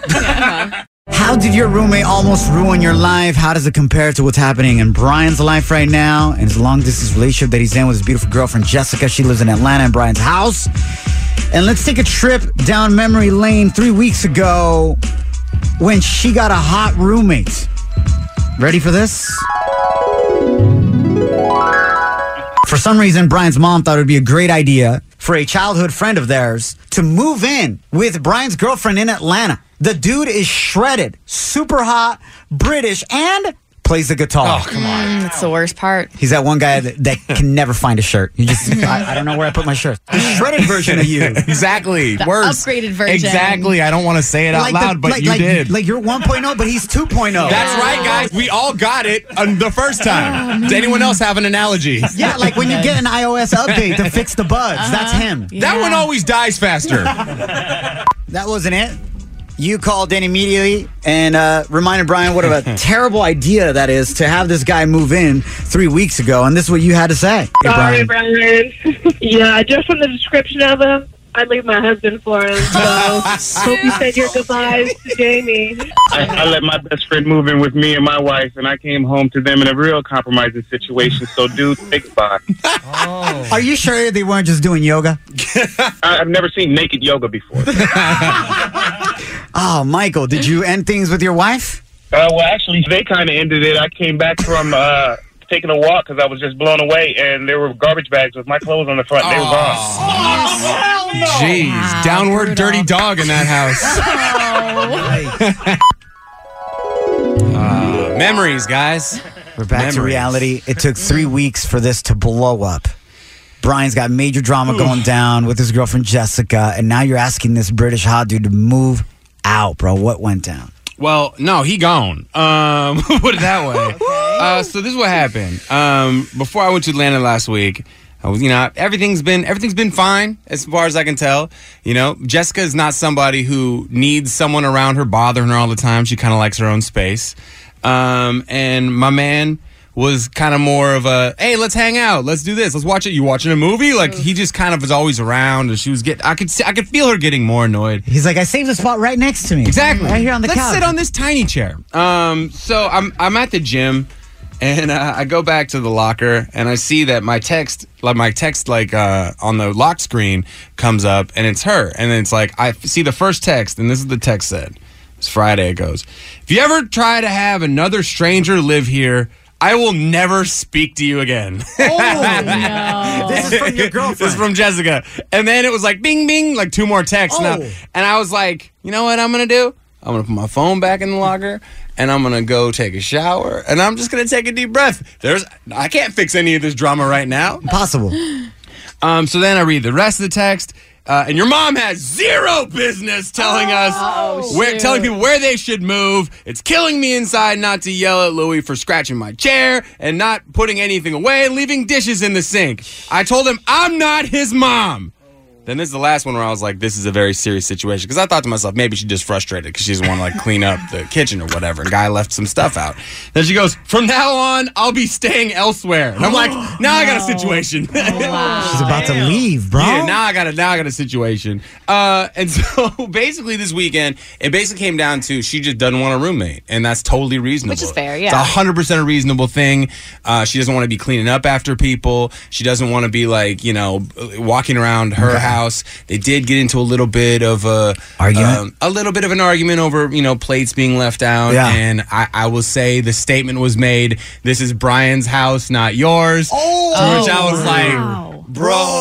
How did your roommate almost ruin your life? How does it compare to what's happening in Brian's life right now and his long distance relationship that he's in with his beautiful girlfriend Jessica? She lives in Atlanta in Brian's house. And let's take a trip down memory lane three weeks ago when she got a hot roommate. Ready for this? For some reason, Brian's mom thought it would be a great idea for a childhood friend of theirs to move in with Brian's girlfriend in Atlanta. The dude is shredded, super hot, British, and plays the guitar. Oh, come on. Mm, that's the worst part. He's that one guy that, that can never find a shirt. You just, I, I don't know where I put my shirt. The shredded version of you. Exactly. The Worse. upgraded version. Exactly. I don't want to say it out Like loud, the- but like, you like, did. Like you're one point oh, but he's two point oh. That's right, guys. We all got it on the first time. Does anyone else have an analogy? Yeah, like when you get an iOS update to fix the bugs. That's him. That one always dies faster. That wasn't it. You called in immediately and uh, reminded Brian what a terrible idea that is to have this guy move in three weeks ago. And this is what you had to say. Hey, Sorry, Brian. Brian. Yeah, just from the description of him, I'd leave my husband for him. So hope you said your goodbyes to Jamie. I, I let my best friend move in with me and my wife, and I came home to them in a real compromising situation. So, dude, take five. Are you sure they weren't just doing yoga? I, I've never seen naked yoga before. Oh, Michael, did you end things with your wife? Uh, well, actually, they kind of ended it. I came back from uh, taking a walk because I was just blown away, and there were garbage bags with my clothes on the front. And they were gone. Jeez. Wow, Downward brutal. dirty dog in that house. Uh, memories, guys. We're back to Memories. reality. It took three weeks for this to blow up. Brian's got major drama going down with his girlfriend Jessica, and now you're asking this British hot dude to move out, bro. What went down? Well, no, he gone. Um, put it that way. Uh, so this is what happened. Um, before I went to Atlanta last week, I was, you know, everything's been everything's been fine as far as I can tell. You know, Jessica is not somebody who needs someone around her bothering her all the time. She kind of likes her own space. Um, and my man was kind of more of a, hey, let's hang out, let's do this, let's watch it. You watching a movie? Like he just kind of was always around, and she was getting. I could see, I could feel her getting more annoyed. He's like, I saved a spot right next to me. Exactly, right here on the let's couch. sit on this tiny chair. Um, so I'm I'm at the gym, and uh, I go back to the locker, and I see that my text, like my text, like uh, on the lock screen comes up, and it's her, and then it's like I see the first text, and this is the text said. It's Friday. It goes, if you ever try to have another stranger live here, I will never speak to you again. Oh, no. This is from your girlfriend. This is from Jessica. And then it was like, bing, bing, like two more texts. Oh. Now. And I was like, you know what I'm going to do? I'm going to put my phone back in the locker, and I'm going to go take a shower, and I'm just going to take a deep breath. There's, I can't fix any of this drama right now. Impossible. Um, so then I read the rest of the text. Uh, and your mom has zero business telling us, Oh, where, shoot. telling people where they should move. It's killing me inside not to yell at Louie for scratching my chair and not putting anything away and leaving dishes in the sink. I told him I'm not his mom. Then this is the last one where I was like, this is a very serious situation. Because I thought to myself, maybe she's just frustrated because she doesn't want to like clean up the kitchen or whatever. And guy left some stuff out. Then she goes, from now on, I'll be staying elsewhere. And I'm like, now I got a situation. Wow. She's about to leave, bro. Yeah, now I got a now I got a situation. Uh, and so basically this weekend, it basically came down to she just doesn't want a roommate, and that's totally reasonable. Which is fair, It's yeah. a hundred percent a reasonable thing. Uh, she doesn't want to be cleaning up after people. She doesn't want to be like you know walking around her house. They did get into a little bit of a Argument? um, a little bit of an argument over you know plates being left out. Yeah. And I, I will say the statement was made. This is Brian's house, not yours. Oh, to which I was wow. like,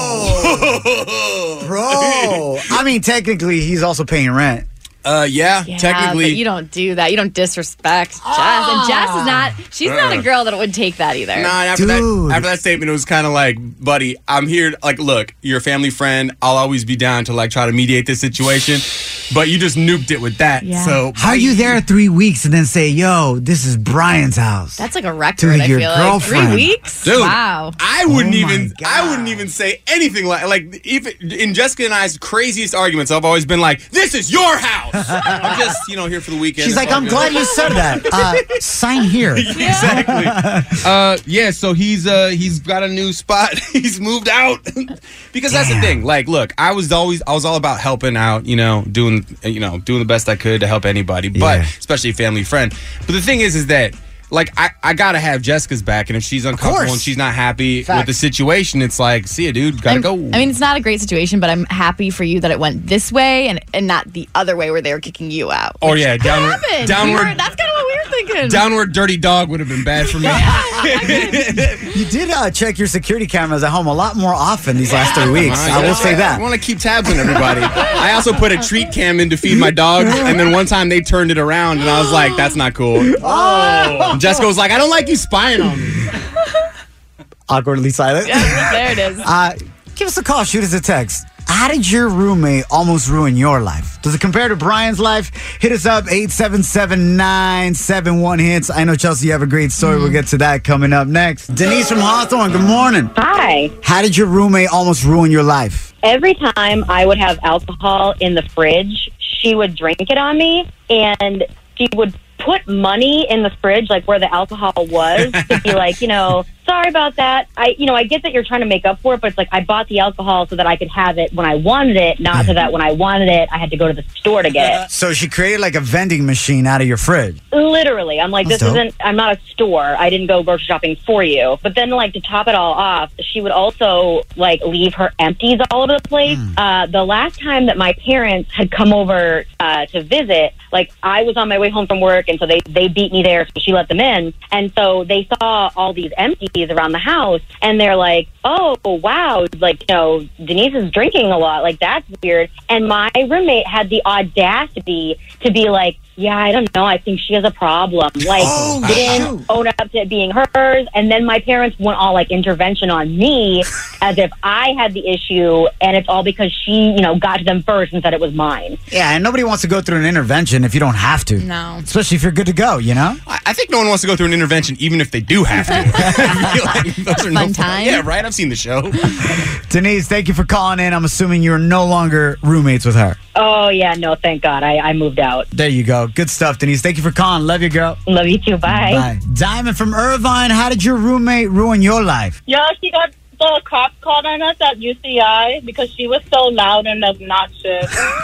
bro. bro. I mean, technically, he's also paying rent. Uh, yeah, Yeah, technically. but you don't do that. You don't disrespect Jess. And Jess is not, she's not a girl that would take that either. Nah, and after Dude. that, after that statement, it was kind of like, buddy, I'm here. Like, look, you're a family friend. I'll always be down to like try to mediate this situation, but you just nuked it with that. Yeah. So How are you there three weeks and then say, yo, this is Brian's house? That's like a record, To I your feel girlfriend. like. Three weeks? Dude, Wow. I wouldn't Oh my even. God. I wouldn't even say anything like like if in Jessica and I's craziest arguments. I've always been like, "This is your house." I'm just you know here for the weekend. She's It's like, all I'm good. glad you said that. Uh, sign here. Exactly. uh, yeah. So he's uh he's got a new spot. He's moved out because that's the Damn. thing. Like, look, I was always I was all about helping out. You know, doing you know doing the best I could to help anybody, but Yeah. especially a family friend. But the thing is, is that. Like, I, I gotta have Jessica's back, and if she's uncomfortable course. and she's not happy Facts. with the situation, it's like, see ya, dude, gotta I'm- go. I mean, it's not a great situation, but I'm happy for you that it went this way and, and not the other way where they were kicking you out. Or yeah, downward, What happened? downward, We were- that's kind of what we were thinking. downward dirty dog would have been bad for me. You did uh, check your security cameras at home a lot more often these last three weeks. I will say I that. want to keep tabs on everybody. I also put a treat cam in to feed my dogs, and then one time they turned it around, and I was like, "That's not cool." Oh. Jessica was like, "I don't like you spying on me." Awkwardly silent. Yeah, there it is. Uh, give us a call. Shoot us a text. How did your roommate almost ruin your life? Does it compare to Brian's life? Hit us up, eight seven seven, nine seven one, hits. I know, Chelsea, you have a great story. We'll get to that coming up next. Denise from Hawthorne, good morning. Hi. How did your roommate almost ruin your life? Every time I would have alcohol in the fridge, she would drink it on me, and she would put money in the fridge, like where the alcohol was, to be like, you know, sorry about that. I, you know, I get that you're trying to make up for it, but it's like I bought the alcohol so that I could have it when I wanted it, not so that when I wanted it, I had to go to the store to get it. So she created like a vending machine out of your fridge. Literally, I'm like, That's this dope. isn't, I'm not a store. I didn't go grocery shopping for you. But then, like, to top it all off, she would also, like, leave her empties all over the place. Uh, the last time that my parents had come over uh, to visit, like, I was on my way home from work, and so they, they beat me there, so she let them in. And so they saw all these empties around the house, and they're like, oh, wow, like, you know, Denise is drinking a lot. Like, that's weird. And my roommate had the audacity to be like, yeah, I don't know. I think she has a problem. Like, Oh, didn't shoot. own up to it being hers. And then my parents went all like intervention on me as if I had the issue, and it's all because she, you know, got to them first and said it was mine. Yeah, and nobody wants to go through an intervention if you don't have to. No. Especially if you're good to go, you know? I I think no one wants to go through an intervention, even if they do have to. I feel like those are no Fun time. Yeah, right. I've seen the show. Denise, thank you for calling in. I'm assuming you're no longer roommates with her. Oh, yeah, no, thank God. I, I moved out. There you go. Good stuff, Denise. Thank you for calling. Love you, girl. Love you too. Bye. Bye. Diamond from Irvine, how did your roommate ruin your life? Yeah, she got the cops called on us at U C I because she was so loud and obnoxious.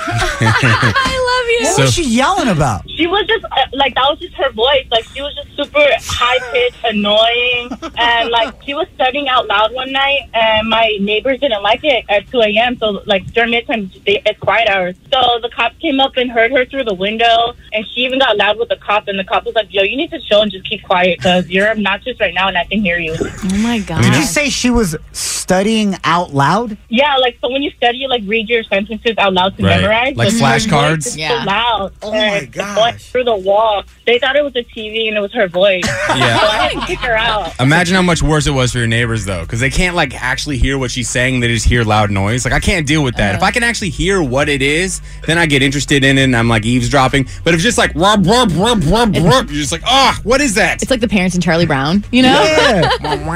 I love you. What was she yelling about? She was just, uh, like, that was just her voice. Like, she was just super high-pitched, annoying, and, like, she was studying out loud one night, and my neighbors didn't like it at two a.m., so, like, during midtime, they, it's quiet hours. So the cops came up and heard her through the window, and she even got loud with the cop, and the cop was like, yo, you need to chill and just keep quiet, because you're obnoxious right now, and I can hear you. Oh, my God. Did you say she was studying out loud? Yeah, like, so when you study, you, like, read your sentences out loud to Right. memorize. Like but flashcards? her voice is Yeah. so loud. Oh, and my the gosh. voice through the wall. They thought it was a T V, and it was her voice. Yeah. So I had to kick her out. Imagine how much worse it was for your neighbors, though, because they can't like actually hear what she's saying. They just hear loud noise. Like I can't deal with that. Uh-huh. If I can actually hear what it is, then I get interested in it, and I'm like eavesdropping. But if it's just like rub, rub, rub, rub, rub, you're just like, oh, what is that? It's like the parents in Charlie Brown, you know? Yeah.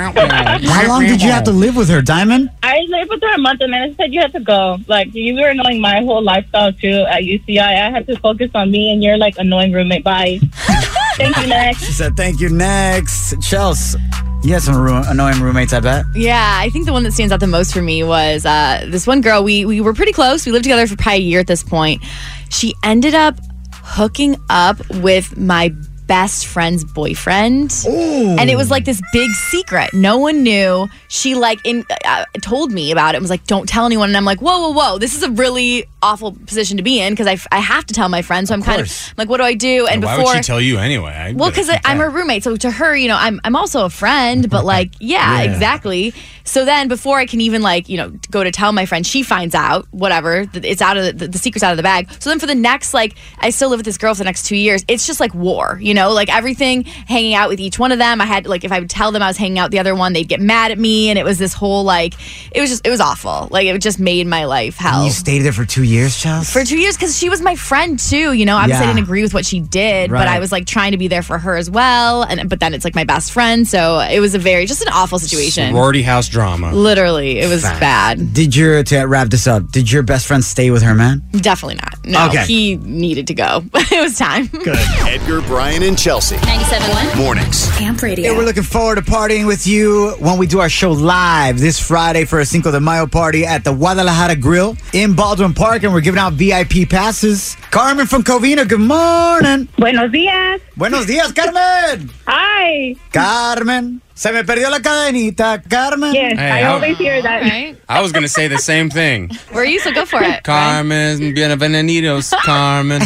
How long did you have to live with her, Diamond? I lived with her a month, and then I said you had to go. Like, you were annoying my whole lifestyle, too, at U C I. I had to focus on me, and you're, like, annoying roommate. Bye. Thank you, next. She said, thank you. Next. Chelsea, you had some ru- annoying roommates, I bet. Yeah, I think the one that stands out the most for me was uh, this one girl. We we were pretty close. We lived together for probably a year at this point. She ended up hooking up with my best friend's boyfriend. Ooh. And it was like this big secret. No one knew. She like in uh, told me about it and was like, don't tell anyone. And I'm like, whoa, whoa, whoa. This is a really awful position to be in because I, I have to tell my friends. So I'm kind of I'm like, what do I do? And Why before would she tell you anyway? I well, because I'm her roommate. So to her, you know, I'm I'm also a friend, but like, yeah, Yeah. exactly. So then before I can even like, you know, go to tell my friend, she finds out, whatever, th- it's out of the, the secret's out of the bag. So then for the next, like, I still live with this girl for the next two years. It's just like war, you know, like everything, hanging out with each one of them. I had, like, if I would tell them I was hanging out with the other one, they'd get mad at me. And it was this whole, like, it was just, it was awful. Like, it just made my life hell. You stayed there for two years, Chelsea? For two years, because she was my friend too. You know, obviously Yeah. I didn't agree with what she did, Right. but I was like trying to be there for her as well. And but then it's like my best friend, so it was a very just an awful situation. Sorority house drama. Literally, it was bad. Did your, to wrap this up, did your best friend stay with her man? Definitely not. No, Okay. he needed to go. It was time. Good. Edgar, Brian, and Chelsea. ninety-seven point one Mornings. Amp Radio. Yeah, we're looking forward to partying with you when we do our show live this Friday for a Cinco de Mayo party at the Guadalajara Grill in Baldwin Park, and we're giving out V I P passes. Carmen from Covina, good morning. Buenos días. Buenos días, Carmen. Hi. Carmen. Se me perdió la cadenita, Carmen. Yes, Hey, I how- always hear that. Right? I was gonna say the same thing. Where are you? So go for it. Carmen, bienvenidos, Carmen.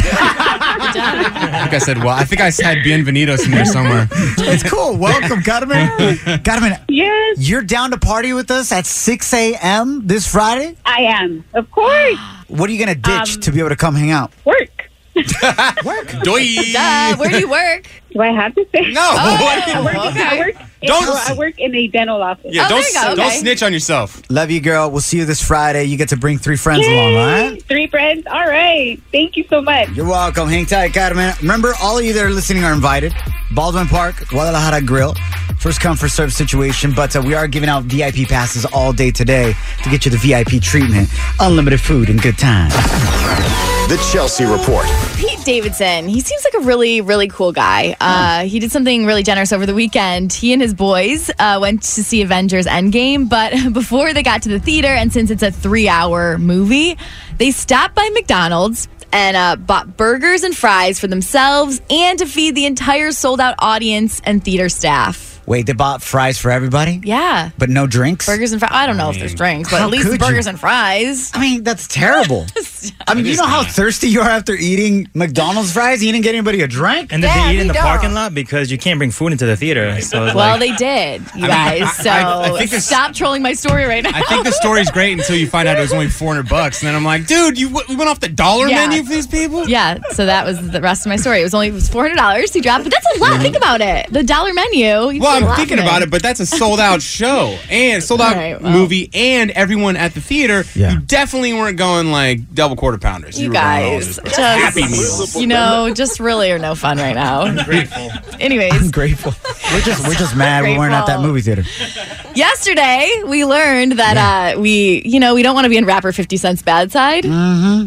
I think I said, well, I think I had bienvenidos in there somewhere. It's cool. Welcome, Carmen. Carmen, Yes, you're down to party with us at six a.m. this Friday? I am. Of course. What are you going to ditch Um, to be able to come hang out? Work. Work. Doi. Duh, where do you work? Do I have to say? No. I work, Oh, in, I, work in, Don't- I work in a dental office. Yeah, Oh, don't there you go, don't okay. snitch on yourself. Love you, girl. We'll see you this Friday. You get to bring three friends along, all right? Three friends. All right. Thank you so much. You're welcome. Hang tight, Carmen. Remember, all of you that are listening are invited. Baldwin Park, Guadalajara Grill. First come, first serve situation, but uh, we are giving out V I P passes all day today to get you the V I P treatment. Unlimited food and good time. The Chelsea Report. Pete Davidson. He seems like a really, really cool guy. Uh, he did something really generous over the weekend. He and his boys uh, went to see Avengers Endgame, but before they got to the theater, and since it's a three-hour movie, they stopped by McDonald's and uh, bought burgers and fries for themselves and to feed the entire sold-out audience and theater staff. Wait, they bought fries for everybody? Yeah. But no drinks? Burgers and fries. I don't know if there's drinks, but how at least could burgers you? and fries. I mean, that's terrible. I mean, you know how thirsty you are after eating McDonald's fries? You didn't get anybody a drink? And did Yeah, they eat they in the don't. parking lot because you can't bring food into the theater? So it's Well, like, they did, you guys. So I- I think it's- stop trolling my story right now. I think the story's great until you find out it was only four hundred bucks, and then I'm like, dude, you w- we went off the dollar Yeah. menu for these people. Yeah, so that was the rest of my story. It was only it was four hundred dollars he dropped, but that's a lot. Think about it. The dollar menu. you Well, put a I'm lot thinking in about it, but that's a sold out show and sold out All right, well. movie, and everyone at the theater. Yeah. You definitely weren't going like double couple quarter pounders. You were going all guys, this- Happy Meals. just, you know, just really are no fun right now. Grateful. Anyways, I'm grateful. We're just we're just mad we weren't at that Grateful. movie theater. yesterday we learned that uh, we, you know, we don't want to be in rapper fifty Cent's bad side. Mm-hmm.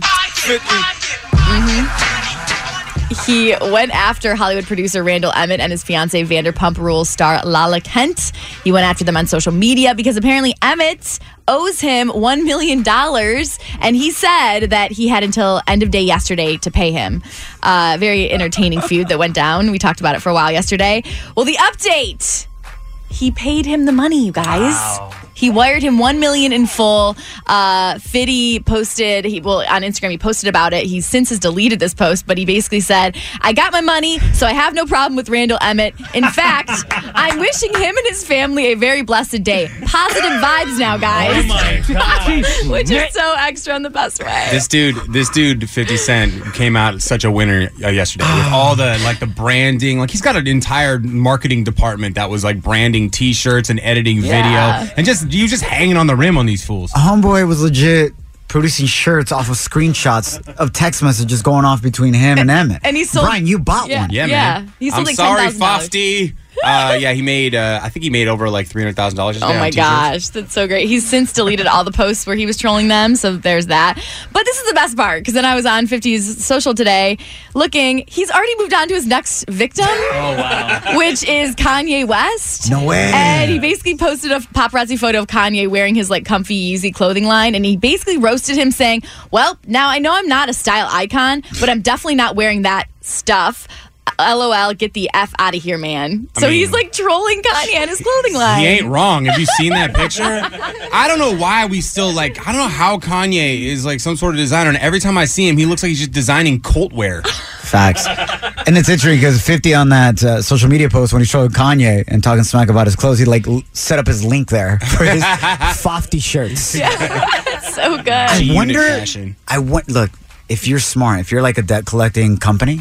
He went after Hollywood producer Randall Emmett and his fiancee Vanderpump Rules star Lala Kent. He went after them on social media because apparently Emmett owes him one million dollars, and he said that he had until end of day yesterday to pay him. Uh, very entertaining feud that went down. We talked about it for a while yesterday. Well, the update, he paid him the money, you guys. Wow. He wired him one million dollars in full. Uh, Fiddy posted, he well on Instagram, he posted about it. He since has deleted this post, but he basically said, I got my money, so I have no problem with Randall Emmett. In fact, I'm wishing him and his family a very blessed day. Positive vibes now, guys. Oh my God. Which is so extra in the best way. This dude, this dude, fifty Cent, came out such a winner uh, yesterday with all the like the branding. Like he's got an entire marketing department that was like branding T-shirts and editing Yeah. video, and just you just hanging on the rim on these fools. Homeboy was legit producing shirts off of screenshots of text messages going off between him and Emmett. And he sold- Brian, you bought Yeah. one. Yeah, Yeah, man. he sold I'm like sorry, ten thousand dollars. Fofty. Uh, yeah, he made. Uh, I think he made over like three hundred thousand dollars. Oh my gosh, that's so great. He's since deleted all the posts where he was trolling them, so there's that. But this is the best part, because then I was on fifty's social today looking. He's already moved on to his next victim, Oh, wow. which is Kanye West. No way. And he basically posted a paparazzi photo of Kanye wearing his like comfy Yeezy clothing line, and he basically roasted him saying, well, now I know I'm not a style icon, but I'm definitely not wearing that stuff. LOL, get the F out of here, man. I So mean, he's like trolling Kanye and his clothing line. He ain't wrong. Have you seen that picture? I don't know why we still like. I don't know how Kanye is like some sort of designer, and every time I see him, he looks like he's just designing cult wear. Facts. And it's interesting because fifty on that uh, social media post when he showed Kanye and talking smack about his clothes, he like l- set up his link there for his Fofty shirts. It's so good. I Unit wonder. fashion. I want. Look, if you're smart, if you're like a debt collecting company,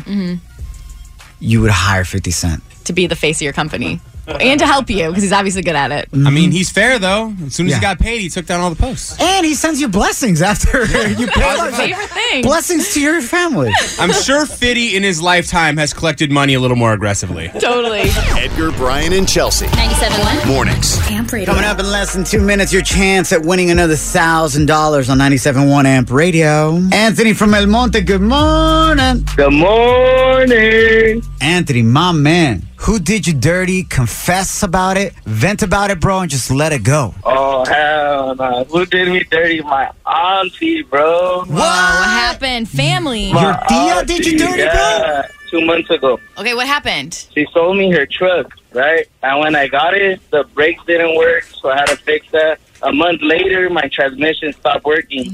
you would hire fifty Cent. To be the face of your company and to help you because he's obviously good at it. I mean, he's fair though. As soon as Yeah. he got paid, he took down all the posts. And he sends you blessings after you pay. That's off. my favorite thing. Blessings to your family. I'm sure Fiddy in his lifetime has collected money a little more aggressively. Totally. Edgar, Brian, and Chelsea. ninety-seven point one Mornings. Amp Radio. Coming up in less than two minutes, your chance at winning another thousand dollars on ninety-seven point one Amp Radio. Anthony from El Monte, good morning. Good morning. Anthony, my man, who did you dirty? Confess about it, vent about it, bro, and just let it go. Oh, hell no. Who did me dirty? My auntie, bro. What? what happened? Family. My Your tia did you dirty, bro? yeah, Two months ago. Okay, what happened? She sold me her truck, right? And when I got it, the brakes didn't work, so I had to fix that. A month later, my transmission stopped working.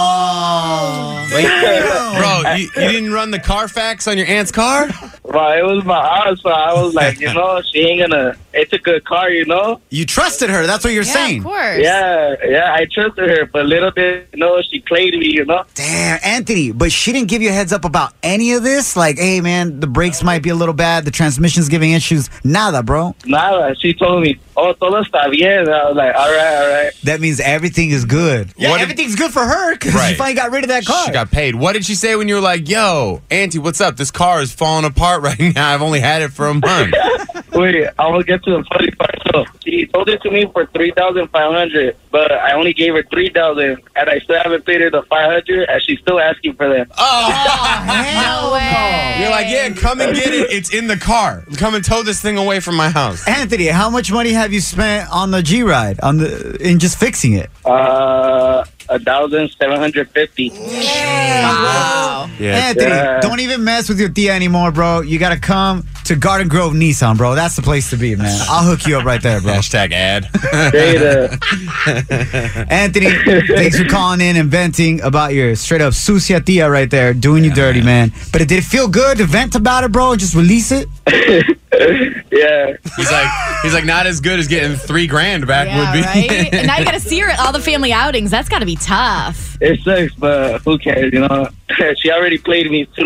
Oh, Bro, you, you didn't run the Carfax on your aunt's car? Bro, it was my aunt, so I was like, you know, she ain't gonna... It's a good car, you know? you trusted her. That's what you're Yeah, saying. of course. Yeah, yeah, I trusted her, but little bit, you know, she played me, you know? Damn, Anthony, but she didn't give you a heads up about any of this? Like, hey, man, the brakes might be a little bad. The transmission's giving issues. Nada, bro. Nada. She told me, oh, todo está bien. I was like, all right, all right. That means everything is good. Yeah, What did- everything's good for her because she Right. finally got rid of that car. She got paid. What did she say when you were like, yo, Auntie, what's up? This car is falling apart right now. I've only had it for a month. Wait, I will get to the funny part. So she sold it to me for three thousand five hundred, but I only gave her three thousand, and I still haven't paid her the five hundred, and she's still asking for that. No way. You're like, yeah, come and get it. It's in the car. Come and tow this thing away from my house. Anthony, how much money have you spent on the G ride on the in just fixing it? Uh, a thousand seven hundred fifty. Wow. Yeah. Anthony, Yeah. don't even mess with your tia anymore, bro. You gotta come to Garden Grove Nissan, bro. That's the place to be, man. I'll hook you up right there, bro. Hashtag ad. Data. Anthony, thanks for calling in and venting about your straight up sucia tia right there, doing you dirty, man. But it did it feel good to vent about it, bro, and just release it? Yeah. He's like, he's like, not as good as getting three grand back Yeah, would be. right? And now you got to see her at all the family outings. That's got to be tough. It sucks, but who cares, you know? She already played me too late.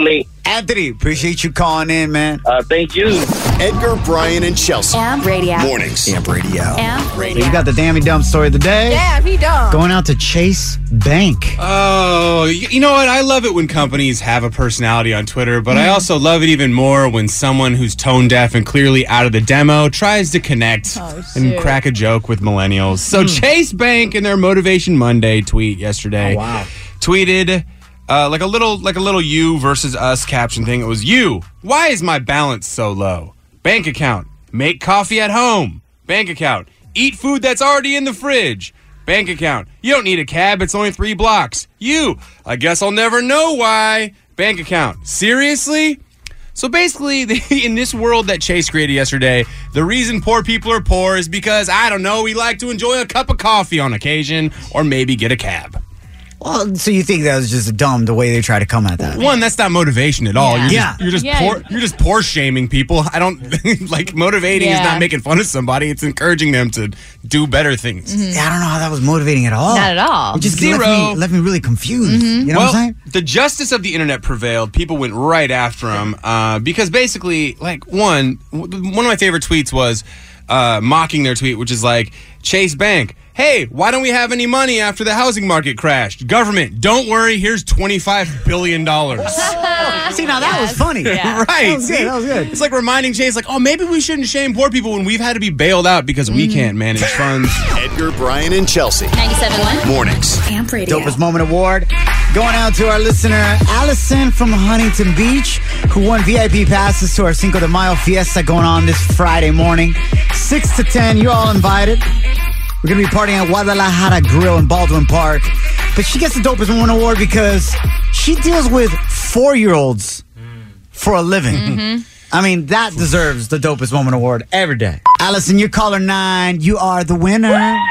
Anthony, appreciate you calling in, man. Uh, thank you. Edgar, Brian, and Chelsea. Amp Radio. Mornings. Amp Radio. Amp Radio. You got the damn dumb story of the day. Yeah, he dumb. Going out to Chase Bank. Oh, y- you know what? I love it when companies have a personality on Twitter, but I also love it even more when someone who's tone deaf and clearly out of the demo tries to connect Oh, and shoot. crack a joke with millennials. So Chase Bank in their Motivation Monday tweet yesterday wow. tweeted uh, like a little like a little you versus us caption thing. It was you. Why is my balance so low? Bank account. Make coffee at home. Bank account. Eat food that's already in the fridge. Bank account. You don't need a cab. It's only three blocks. You. I guess I'll never know why. Bank account. Seriously? So basically, in this world that Chase created yesterday, the reason poor people are poor is because, I don't know, we like to enjoy a cup of coffee on occasion or maybe get a cab. Well, so you think that was just dumb the way they try to come at that? One, that's not motivation at all. Yeah. You're Yeah. just, you're just Yeah. poor. You're just poor shaming people. I don't like motivating is Yeah. not making fun of somebody. It's encouraging them to do better things. Yeah, I don't know how that was motivating at all. Not at all. It just Zero. Left, me, left me really confused. You know well, what I'm saying? the justice of the internet prevailed. People went right after him uh, because basically, like, one, w- one of my favorite tweets was uh, mocking their tweet, which is like, Chase Bank, hey, why don't we have any money after the housing market crashed? Government, don't worry, here's twenty-five billion dollars. See, now that was funny. Yeah. Right. That was good, see? that was good. It's like reminding Chase, like, oh, maybe we shouldn't shame poor people when we've had to be bailed out because we can't manage funds. Edgar, Brian, and Chelsea. ninety-seven point one. Mornings. Amp Radio. Dopest Moment Award going out to our listener, Allison from Huntington Beach, who won V I P passes to our Cinco de Mayo fiesta going on this Friday morning. six to ten, you're all invited. We're going to be partying at Guadalajara Grill in Baldwin Park. But she gets the Dopest Moment Award because she deals with four-year-olds for a living. I mean, that deserves the Dopest Moment Award every day. Allison, you're caller nine. You are the winner.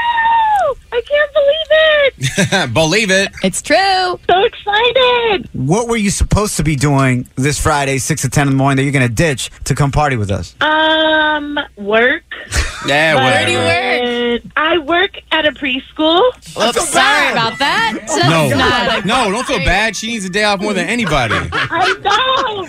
I can't believe it. Believe it. It's true. So excited. What were you supposed to be doing this Friday, six to ten in the morning, that you're going to ditch to come party with us? Um, work. Yeah, But whatever. do you work? I work at a preschool. Oops, sorry about that. No, Not a- no, don't feel bad. She needs a day off more than anybody. I know,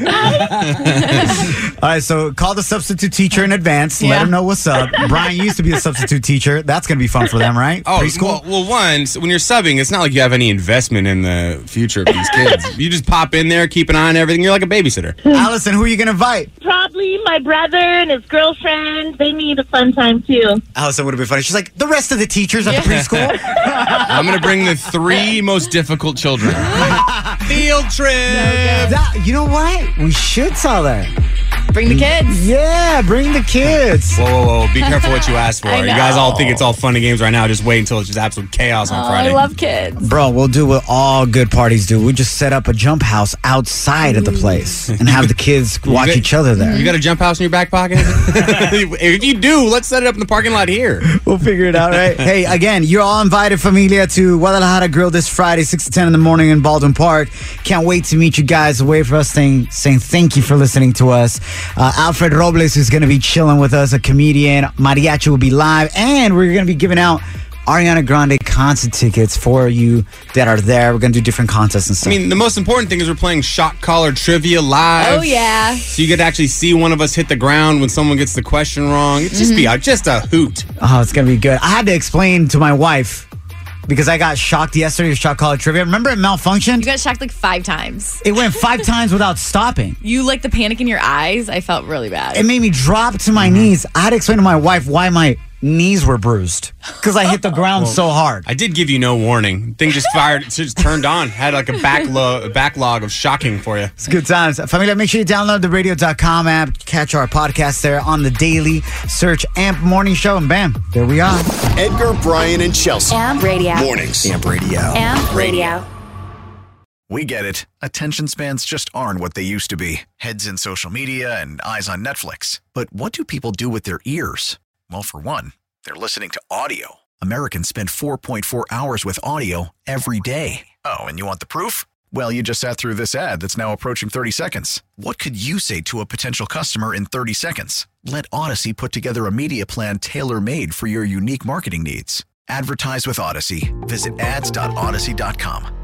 right? All right, so call the substitute teacher in advance. Let Yeah. them know what's up. Brian used to be a substitute teacher. That's going to be fun for them, right? Oh, Preschool? well, well, one, so when you're subbing, it's not like you have any investment in the future of these kids. You just pop in there, keep an eye on everything. You're like a babysitter. Allison, who are you going to invite? Probably my brother and his girlfriend. They need a fun time too. Allison would have been funny. She's like, the rest of the teachers at the preschool? I'm going to bring the three most difficult children. Field trip. That- you know what? We should tell that. Bring the kids. Yeah, bring the kids. Whoa, whoa, whoa. Be careful what you ask for. I You guys all know. think it's all fun and games right now. Just wait until it's just absolute chaos on Oh, Friday. I love kids. Bro, we'll do what all good parties do. We just set up a jump house outside of the place and have the kids watch got- each other there. You got a jump house in your back pocket? If you do, let's set it up in the parking lot here. We'll figure it out, right? Hey, again, you're all invited, familia, to Guadalajara Grill this Friday, six to ten in the morning in Baldwin Park. Can't wait to meet you guys. Away for us saying, saying thank you for listening to us. Uh, Alfred Robles is going to be chilling with us, a comedian. Mariachi will be live, and we're going to be giving out Ariana Grande concert tickets for you that are there. We're going to do different contests and I stuff. mean, the most important thing is we're playing shot caller trivia live. Oh, yeah. So you get to actually see one of us hit the ground when someone gets the question wrong. It's just be a, just a hoot. Oh, it's going to be good. I had to explain to my wife because I got shocked yesterday with Shot Caller Trivia. Remember it malfunctioned? You got shocked like five times. It went five times without stopping. You like the panic in your eyes. I felt really bad. It made me drop to my knees. I had to explain to my wife why my knees were bruised because I hit the ground so hard. I did give you no warning. Thing just fired, it just turned on. Had like a backlog, a backlog of shocking for you. It's good times. Familia, make sure you download the radio dot com app. Catch our podcast there on the daily. Search Amp Morning Show, and bam, there we are. Edgar, Brian, and Chelsea. Amp Radio. Mornings. Amp Radio. Amp Radio. We get it. Attention spans just aren't what they used to be. Heads in social media and eyes on Netflix. But what do people do with their ears? Well, for one, they're listening to audio. Americans spend four point four hours with audio every day. Oh, and you want the proof? Well, you just sat through this ad that's now approaching thirty seconds. What could you say to a potential customer in thirty seconds? Let Odyssey put together a media plan tailor-made for your unique marketing needs. Advertise with Odyssey. Visit ads dot odyssey dot com.